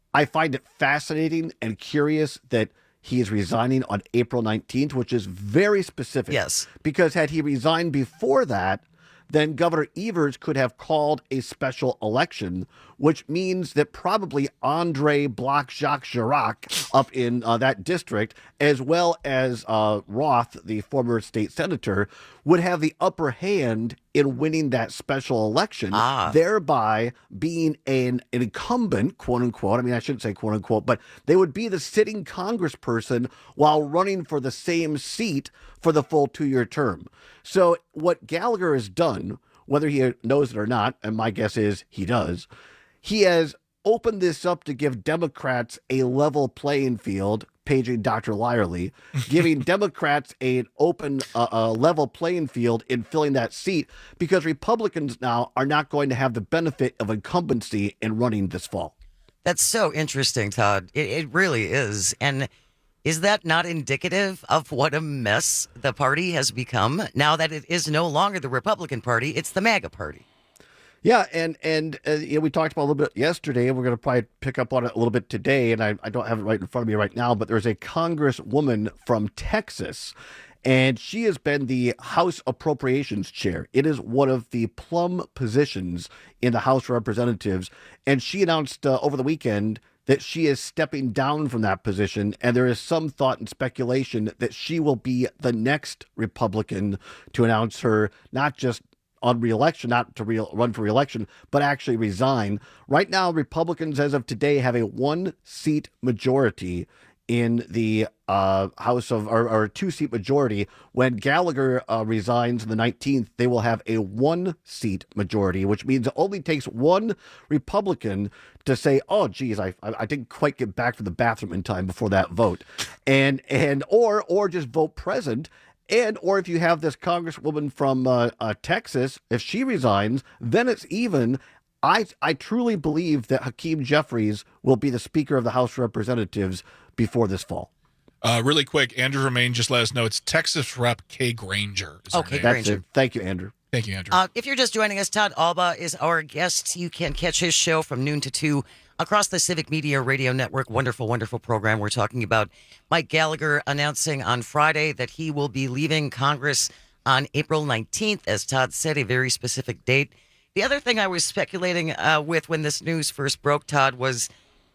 I find it fascinating and curious that he is resigning on April nineteenth, which is very specific. Yes. Because had he resigned before that, then Governor Evers could have called a special election, which means that probably Andre Bloch Jacques Chirac up in uh, that district, as well as uh, Roth, the former state senator, would have the upper hand in winning that special election, Ah. thereby being an, an incumbent, quote unquote. I mean, I shouldn't say quote unquote, but they would be the sitting congressperson while running for the same seat for the full two-year term. So what Gallagher has done, whether he knows it or not, and my guess is he does, he has opened this up to give Democrats a level playing field, paging Doctor Lyerly, giving Democrats an open, uh, uh, level playing field in filling that seat, because Republicans now are not going to have the benefit of incumbency in running this fall. That's so interesting, Todd. It, it really is. And is that not indicative of what a mess the party has become now that it is no longer the Republican Party, it's the MAGA Party? Yeah, and and uh, you know, we talked about a little bit yesterday, and we're going to probably pick up on it a little bit today, and I, I don't have it right in front of me right now, but there's a congresswoman from Texas, and she has been the House Appropriations Chair. It is one of the plum positions in the House of Representatives, and she announced uh, over the weekend that she is stepping down from that position, and there is some thought and speculation that she will be the next Republican to announce her not just on re-election, not to re- run for re-election, but actually resign. Right now, Republicans, as of today, have a one-seat majority in the uh, House of, or, or a two-seat majority. When Gallagher uh, resigns on the nineteenth, they will have a one-seat majority, which means it only takes one Republican to say, "Oh, geez, I I didn't quite get back from the bathroom in time before that vote," and and or or just vote present. And or if you have this congresswoman from uh, uh, Texas, if she resigns, then it's even. I I truly believe that Hakeem Jeffries will be the Speaker of the House of Representatives before this fall. Uh, really quick, Andrew Romaine just let us know it's Texas Rep Kay Granger. is her Okay, name. That's Granger. it. Thank you, Andrew. Thank you, Andrew. Uh, if you're just joining us, Todd Alba is our guest. You can catch his show from noon to two across the Civic Media Radio Network. Wonderful, wonderful program. We're talking about Mike Gallagher announcing on Friday that he will be leaving Congress on April nineteenth. As Todd said, a very specific date. The other thing I was speculating uh, with when this news first broke, Todd, was,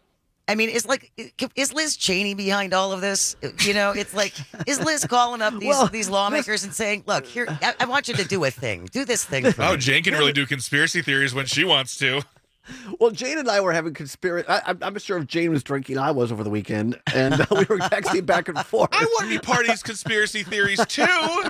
I mean, is like, is Liz Cheney behind all of this? You know, it's like, is Liz calling up these Well, these lawmakers and saying, look, here, I, I want you to do a thing. Do this thing for Oh, me. Jane can really do conspiracy theories when she wants to. Well, Jane and I were having conspiracy. I'm I'm not sure if Jane was drinking. I was over the weekend, and uh, we were texting back and forth. I want to be part of these conspiracy theories too.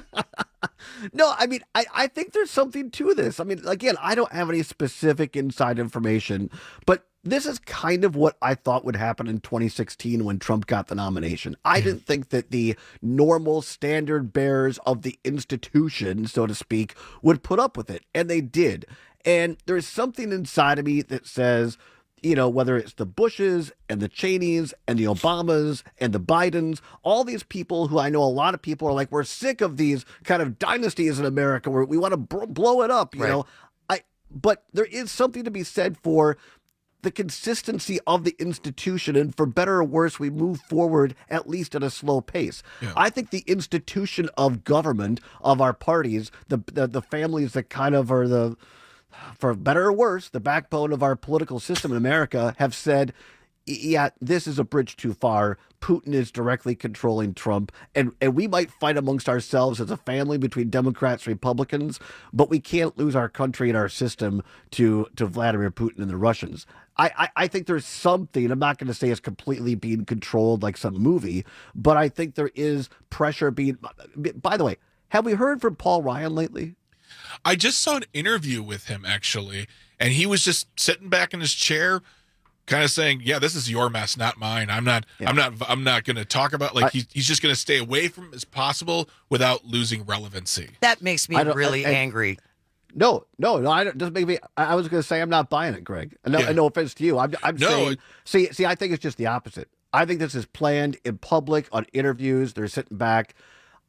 No, I mean, I, I think there's something to this. I mean, again, I don't have any specific inside information, but this is kind of what I thought would happen in twenty sixteen when Trump got the nomination. I didn't think that the normal standard bearers of the institution, so to speak, would put up with it, and they did. And there's something inside of me that says, you know, whether it's the Bushes and the Cheneys and the Obamas and the Bidens, all these people who I know a lot of people are like, we're sick of these kind of dynasties in America where we want to br- blow it up, you Right. know. I but there is something to be said for the consistency of the institution, and for better or worse, we move forward at least at a slow pace. Yeah. I think the institution of government, of our parties, the, the the families that kind of are the, for better or worse, the backbone of our political system in America, have said, yeah, this is a bridge too far. Putin is directly controlling Trump, and, and we might fight amongst ourselves as a family between Democrats and Republicans, but we can't lose our country and our system to, to Vladimir Putin and the Russians. I, I, I think there's something, I'm not going to say it's completely being controlled like some movie, but I think there is pressure being, by the way, have we heard from Paul Ryan lately? I just saw an interview with him actually, and he was just sitting back in his chair, kind of saying, "Yeah, this is your mess, not mine. I'm not. Yeah. I'm not. I'm not going to talk about like I- he's he's just going to stay away from it as possible without losing relevancy." That makes me I don't- really I- I- angry. No, no, no. I don't, doesn't make me. I, I was going to say I'm not buying it, Greg. No, Yeah. no offense to you. I'm, I'm No, saying. it- see, see, I think it's just the opposite. I think this is planned in public on interviews. They're sitting back.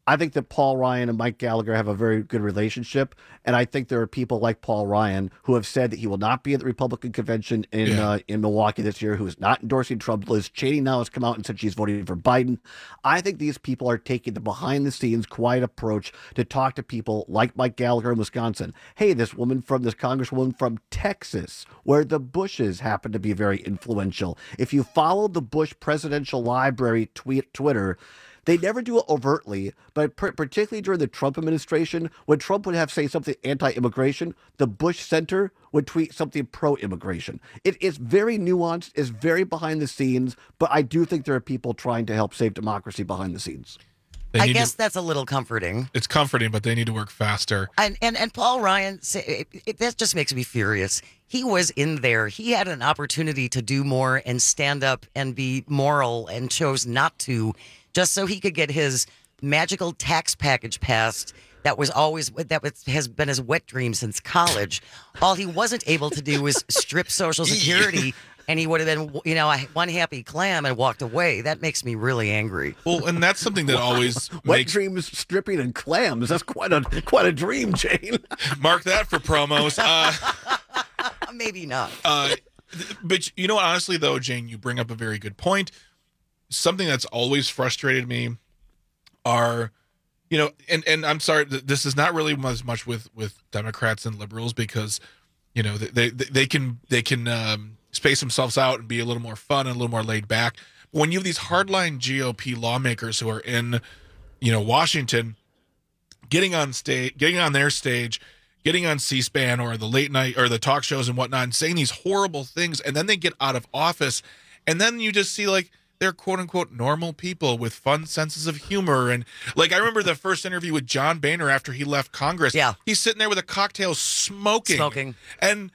I think that Paul Ryan and Mike Gallagher have a very good relationship, and I think there are people like Paul Ryan who have said that he will not be at the Republican convention in Yeah. uh, in Milwaukee this year, who is not endorsing Trump. Liz Cheney now has come out and said she's voting for Biden. I think these people are taking the behind-the-scenes, quiet approach to talk to people like Mike Gallagher in Wisconsin. Hey, this woman from this congresswoman from Texas, where the Bushes happen to be very influential. If you follow the Bush Presidential Library tweet Twitter, they never do it overtly, but per- particularly during the Trump administration, when Trump would have say something anti-immigration, the Bush Center would tweet something pro-immigration. It is very nuanced, it's very behind the scenes, but I do think there are people trying to help save democracy behind the scenes. They I need guess to- that's a little comforting. It's comforting, but they need to work faster. And and, and Paul Ryan, say- it, it, that just makes me furious. He was in there. He had an opportunity to do more and stand up and be moral and chose not to, just so he could get his magical tax package passed. That was always that was, has been his wet dream since college. All he wasn't able to do was strip Social Security, and he would have been, you know, a- one happy clam and walked away. That makes me really angry. Well, and that's something that always Wet makes dreams, stripping, and clams. That's quite a quite a dream, Jane. mark that for promos. Uh, Maybe not. Uh, th- but you know what? Honestly, though, Jane, you bring up a very good point. Something that's always frustrated me are, you know, and, and I'm sorry, th- this is not really as much with, with Democrats and liberals because, you know, they they, they can they can um, space themselves out and be a little more fun and a little more laid back. But when you have these hardline G O P lawmakers who are in, you know, Washington, getting on stage, getting on their stage, getting on C-SPAN or the late night or the talk shows and whatnot and saying these horrible things, and then they get out of office, and then you just see like they're quote unquote normal people with fun senses of humor. And like I remember the first interview with John Boehner after he left Congress. Yeah. He's sitting there with a cocktail smoking. Smoking. And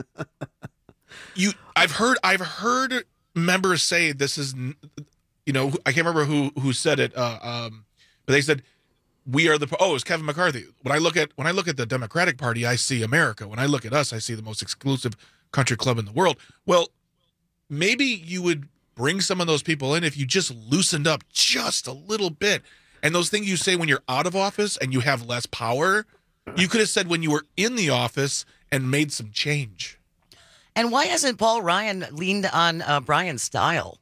you I've heard I've heard members say this is n- you know, I can't remember who who said it, uh, um, but they said we are the oh it was Kevin McCarthy. When I look at when I look at the Democratic Party, I see America. When I look at us, I see the most exclusive country club in the world. Well, maybe you would bring some of those people in if you just loosened up just a little bit. And those things you say when you're out of office and you have less power, you could have said when you were in the office and made some change. And why hasn't Paul Ryan leaned on uh, Brian's style?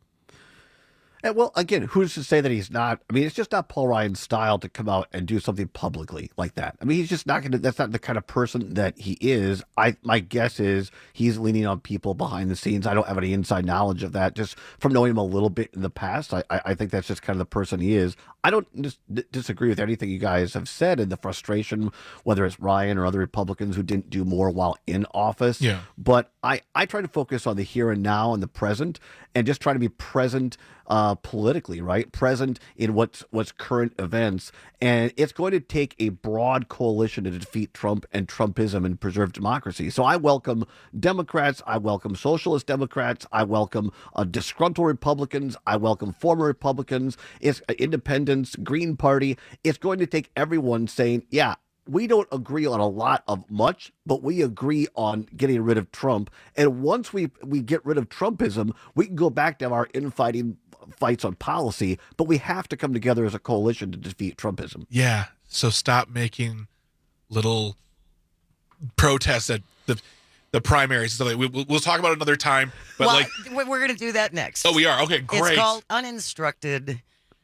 And well, again, who's to say that he's not? I mean, it's just not Paul Ryan's style to come out and do something publicly like that. I mean, he's just not going to. That's not the kind of person that he is. I my guess is he's leaning on people behind the scenes. I don't have any inside knowledge of that. Just from knowing him a little bit in the past, I I, I think that's just kind of the person he is. I don't dis- disagree with anything you guys have said and the frustration, whether it's Ryan or other Republicans who didn't do more while in office. Yeah. But I, I try to focus on the here and now and the present and just try to be present uh, politically, right? Present in what's what's current events. And it's going to take a broad coalition to defeat Trump and Trumpism and preserve democracy. So I welcome Democrats. I welcome socialist Democrats. I welcome uh, disgruntled Republicans. I welcome former Republicans. It's uh, independents, Green Party. It's going to take everyone saying, yeah, we don't agree on a lot of much, but we agree on getting rid of Trump. And once we we get rid of Trumpism, we can go back to our infighting fights on policy, but we have to come together as a coalition to defeat Trumpism. Yeah. So stop making little protests at the the primaries. So we, we'll, we'll talk about it another time. But well, like, we- we're going to do that next. oh, we are. Okay, great. It's called Uninstructed.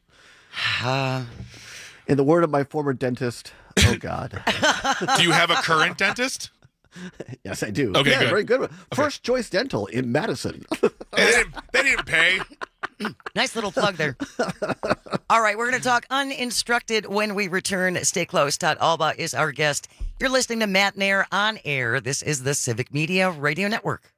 Uh, In the word of my former dentist, oh God. Do you have a current dentist? Yes, I do. Okay, yeah, good. very good. First Choice Dental in Madison. They didn't, they didn't pay. Nice little plug there. All right, we're going to talk Uninstructed when we return. Stay close. Todd Alba is our guest. You're listening to Matt Nair on air. This is the Civic Media Radio Network.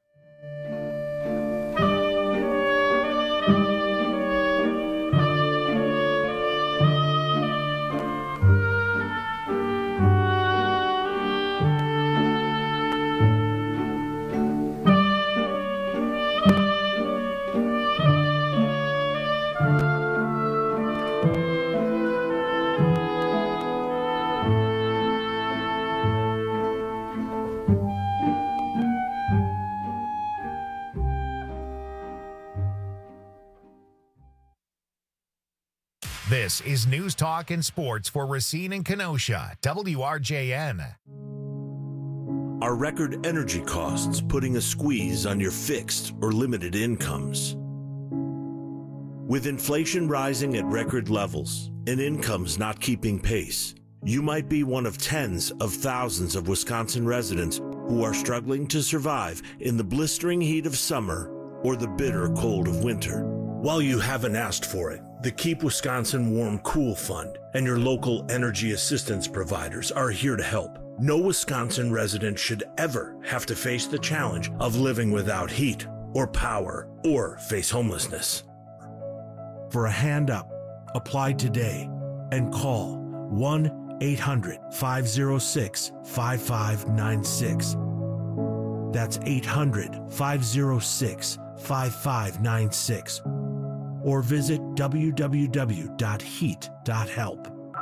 This is News Talk and Sports for Racine and Kenosha, W R J N. Are record energy costs putting a squeeze on your fixed or limited incomes? With inflation rising at record levels and incomes not keeping pace, you might be one of tens of thousands of Wisconsin residents who are struggling to survive in the blistering heat of summer or the bitter cold of winter. While you haven't asked for it, the Keep Wisconsin Warm Cool Fund and your local energy assistance providers are here to help. No Wisconsin resident should ever have to face the challenge of living without heat or power or face homelessness. For a hand up, apply today and call one eight hundred, five oh six, five five nine six. That's eight hundred, five oh six, five five nine six. Or visit w w w dot heat dot help.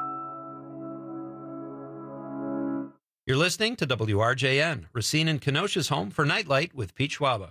You're listening to W R J N, Racine and Kenosha's home for Nightlight with Pete Schwaba.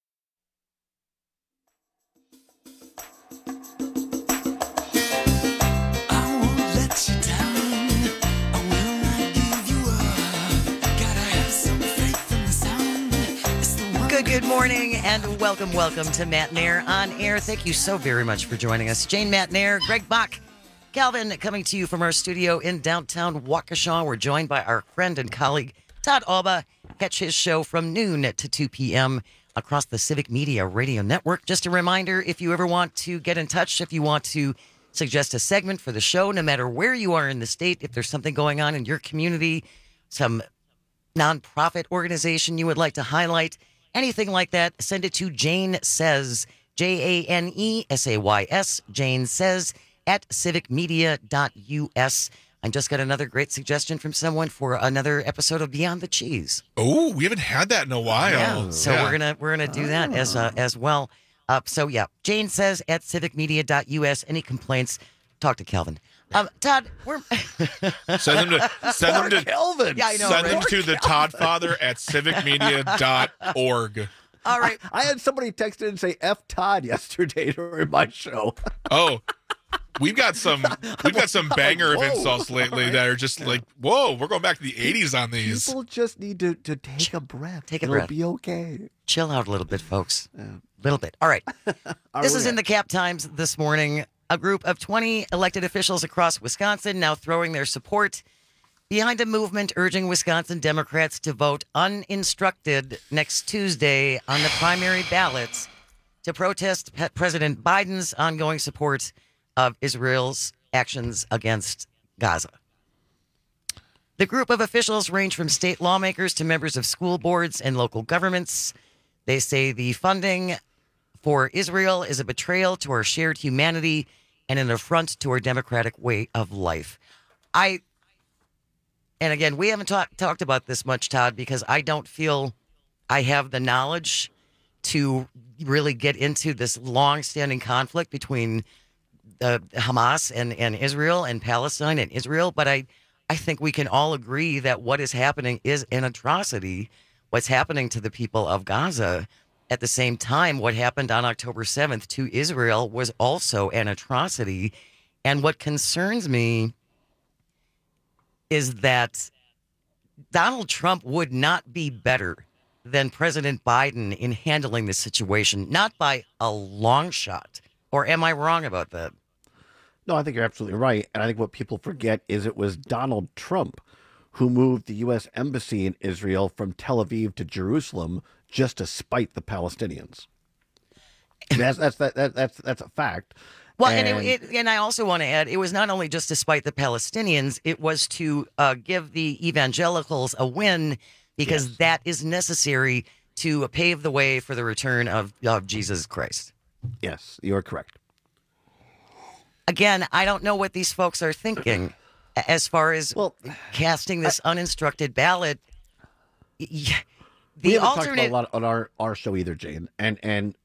Good, good morning and welcome, welcome to Matt Nair on air. Thank you so very much for joining us. Jane Matt Nair, Greg Bach, Calvin coming to you from our studio in downtown Waukesha. We're joined by our friend and colleague, Todd Alba. Catch his show from noon to two p.m. across the Civic Media Radio Network. Just a reminder, if you ever want to get in touch, if you want to suggest a segment for the show, no matter where you are in the state, if there's something going on in your community, some nonprofit organization you would like to highlight, anything like that, send it to Jane Says, J A N E S A Y S, Jane Says, at civic media dot u s. I just got another great suggestion from someone for another episode of Beyond the Cheese. Oh, we haven't had that in a while. Yeah, so Yeah. we're gonna we're gonna do that as uh, as well. Uh, so yeah, Jane Says at civic media dot u s. Any complaints? Talk to Calvin. Um, Todd, we're Send them to send them to Kelvin. Yeah, I know, send right? them to the Todd Father at civic media dot org. All right. I, I had somebody text in and say F Todd yesterday during my show. Oh, we've got some we've got some banger of Whoa. insults lately that are just like, whoa, we're going back to the eighties on these. People just need to, to take a breath. Take a It'll breath. be okay. Chill out a little bit, folks. A little bit. All right. This is in the Cap Times this morning. A group of twenty elected officials across Wisconsin now throwing their support behind a movement urging Wisconsin Democrats to vote uninstructed next Tuesday on the primary ballots to protest Pe- President Biden's ongoing support of Israel's actions against Gaza. The group of officials range from state lawmakers to members of school boards and local governments. They say the funding for Israel is a betrayal to our shared humanity and an affront to our democratic way of life. I, and again, we haven't talk, talked about this much, Todd, because I don't feel I have the knowledge to really get into this long-standing conflict between uh, Hamas and, and Israel and Palestine and Israel. But I, I think we can all agree that what is happening is an atrocity. What's happening to the people of Gaza. At the same time, what happened on October seventh to Israel was also an atrocity. And what concerns me is that Donald Trump would not be better than President Biden in handling this situation, not by a long shot. Or am I wrong about that? No, I think you're absolutely right. And I think what people forget is it was Donald Trump who moved the U S Embassy in Israel from Tel Aviv to Jerusalem just to spite the Palestinians. That's that's that, that that's that's a fact. Well, and, and, it, it, and I also want to add, it was not only just to spite the Palestinians, it was to uh, give the evangelicals a win because yes. that is necessary to pave the way for the return of, of Jesus Christ. Yes, you're correct. Again, I don't know what these folks are thinking as far as well, casting this I, uninstructed ballot. The we haven't alternate talked about a lot on our, our show either, Jane. And and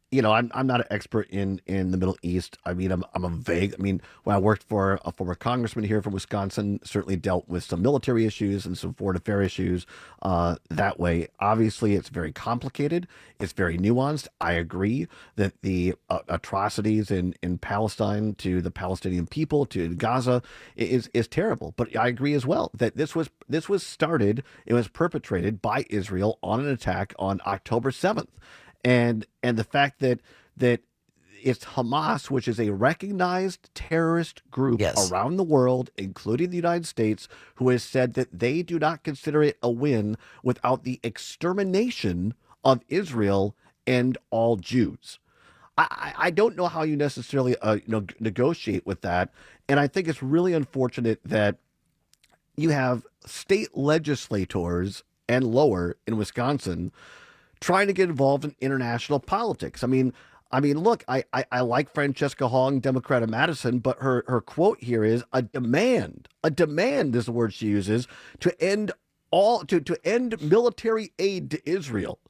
you know, I'm I'm not an expert in, in the Middle East. I mean, I'm I'm a vague. I mean, when I worked for a former congressman here from Wisconsin, certainly dealt with some military issues and some foreign affairs issues uh, that way. Obviously, it's very complicated. It's very nuanced. I agree that the uh, atrocities in, in Palestine to the Palestinian people, to Gaza, is is terrible. But I agree as well that this was this was started. It was perpetrated by Israel on an attack on October seventh. And and the fact that that it's Hamas, which is a recognized terrorist group Yes. around the world, including the United States, who has said that they do not consider it a win without the extermination of Israel and all Jews. I, I I don't know how you necessarily uh, you know, negotiate with that. And I think it's really unfortunate that you have state legislators and lower in Wisconsin trying to get involved in international politics. I mean, I mean, look, I, I, I like Francesca Hong, Democrat of Madison, but her, her quote here is a demand. A demand is the word she uses to end all to, to end military aid to Israel.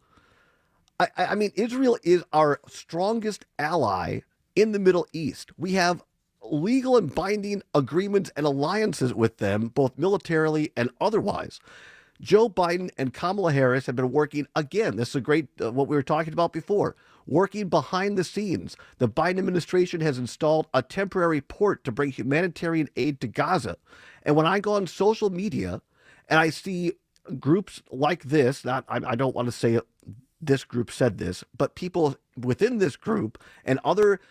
I, I I mean, Israel is our strongest ally in the Middle East. We have legal and binding agreements and alliances with them, both militarily and otherwise. Joe Biden and Kamala Harris have been working, again, this is a great, uh, what we were talking about before, working behind the scenes. The Biden administration has installed a temporary port to bring humanitarian aid to Gaza. And when I go on social media and I see groups like this, not, I, I don't want to say this group said this, but people within this group and other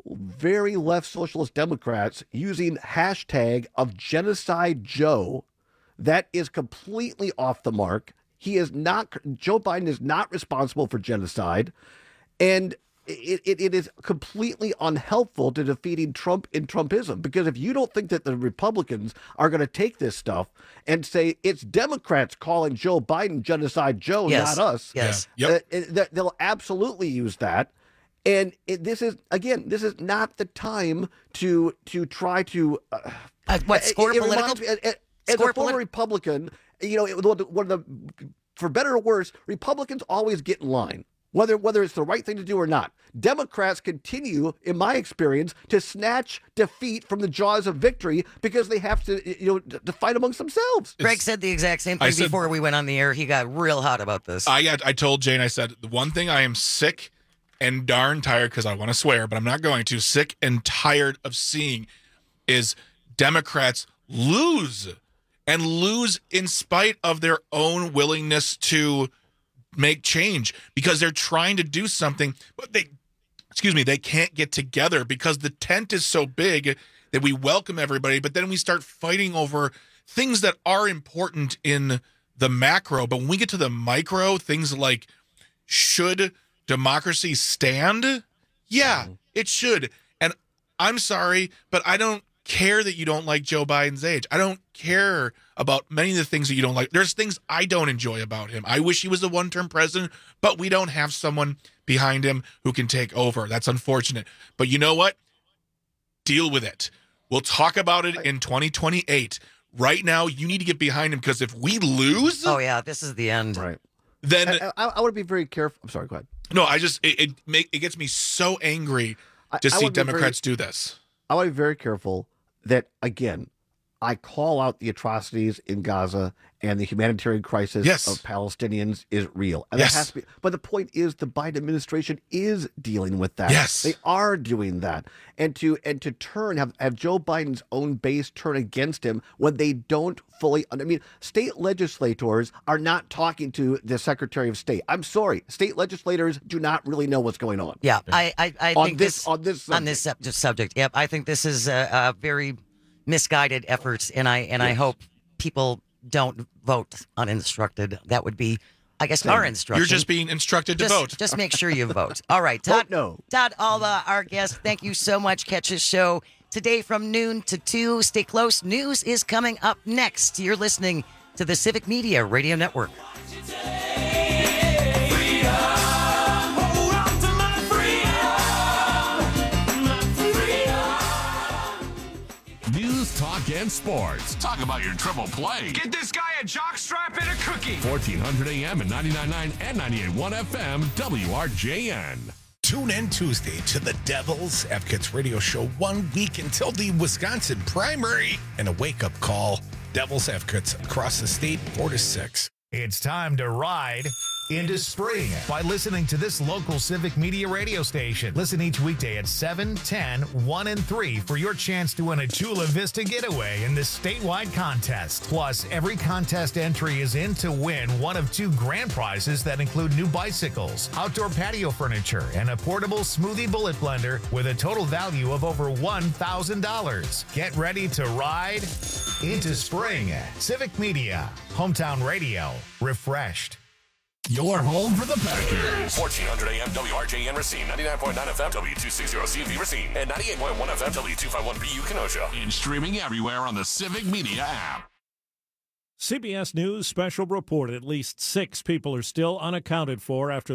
very left socialist Democrats using hashtag of Genocide Joe, that is completely off the mark. He is not, Joe Biden is not responsible for genocide. And it, it, it is completely unhelpful to defeating Trump in Trumpism. Because if you don't think that the Republicans are going to take this stuff and say it's Democrats calling Joe Biden Genocide Joe, Yes. not us, Yes. Yeah. Yep. uh, uh, they'll absolutely use that. And it, this is, again, this is not the time to to try to... Uh, Uh, what, score it, it political? reminds me- uh, uh, as Score a former politi- Republican, you know, it, one of the, for better or worse, Republicans always get in line, whether whether it's the right thing to do or not. Democrats continue, in my experience, to snatch defeat from the jaws of victory because they have to, you know, to, to fight amongst themselves. Greg said the exact same I thing said- before we went on the air. He got real hot about this. I got, I told Jane, I said, the one thing I am sick and darn tired, because I want to swear, but I'm not going to, sick and tired of seeing is Democrats lose and lose in spite of their own willingness to make change because they're trying to do something, but they, excuse me, they can't get together because the tent is so big that we welcome everybody, but then we start fighting over things that are important in the macro. But when we get to the micro, things like, should democracy stand? Yeah, it should. And I'm sorry, but I don't care that you don't like Joe Biden's age. I don't care about many of the things that you don't like. There's things I don't enjoy about him. I wish he was a one-term president, but we don't have someone behind him who can take over. That's unfortunate. But you know what? Deal with it. We'll talk about it in twenty twenty-eight. Right now, you need to get behind him because if we lose, oh yeah, this is the end. Right. then I, I, I want to be very careful. I'm sorry, go ahead. no, I just it it, make, it gets me so angry I- to I see would be very- Democrats do this. I want to be very careful that, again, I call out the atrocities in Gaza and the humanitarian crisis Yes. of Palestinians is real. And Yes. that has to be, but the point is the Biden administration is dealing with that. Yes. They are doing that. And to and to turn, have, have Joe Biden's own base turn against him when they don't fully, I mean, state legislators are not talking to the Secretary of State. I'm sorry. State legislators do not really know what's going on. Yeah, I, I, I On think this- this, on this on this sub- subject. Yep, I think this is a, a very misguided effort, and I and I Yes. hope people don't vote uninstructed. That would be, I guess, our instruction. You're just being instructed to just, vote. Just make sure you vote. All right, Todd. no. Todd Alba, our guest. Thank you so much. Catch his show today from noon to two. Stay close. News is coming up next. You're listening to the Civic Media Radio Network. News, talk, and sports. Talk about your triple play. Get this guy a jockstrap and a cookie. fourteen hundred A M and ninety-nine point nine and ninety-eight point one F M, W R J N. Tune in Tuesday to the Devils Advocates Radio Show one week until the Wisconsin primary and a wake-up call. Devils Advocates across the state, four to six. It's time to ride into spring by listening to this local Civic Media radio station. Listen each weekday at seven, ten, one, and three for your chance to win a Chula Vista getaway in this statewide contest. Plus, every contest entry is in to win one of two grand prizes that include new bicycles, outdoor patio furniture, and a portable smoothie bullet blender with a total value of over one thousand dollars. Get ready to ride into spring. Civic Media, hometown radio, refreshed. Your home for the Packers. fourteen hundred A M W R J N Racine, ninety-nine point nine F M W two sixty C V Racine, and ninety-eight point one F M W two fifty-one B U Kenosha. And streaming everywhere on the Civic Media app. C B S News special report. At least six people are still unaccounted for after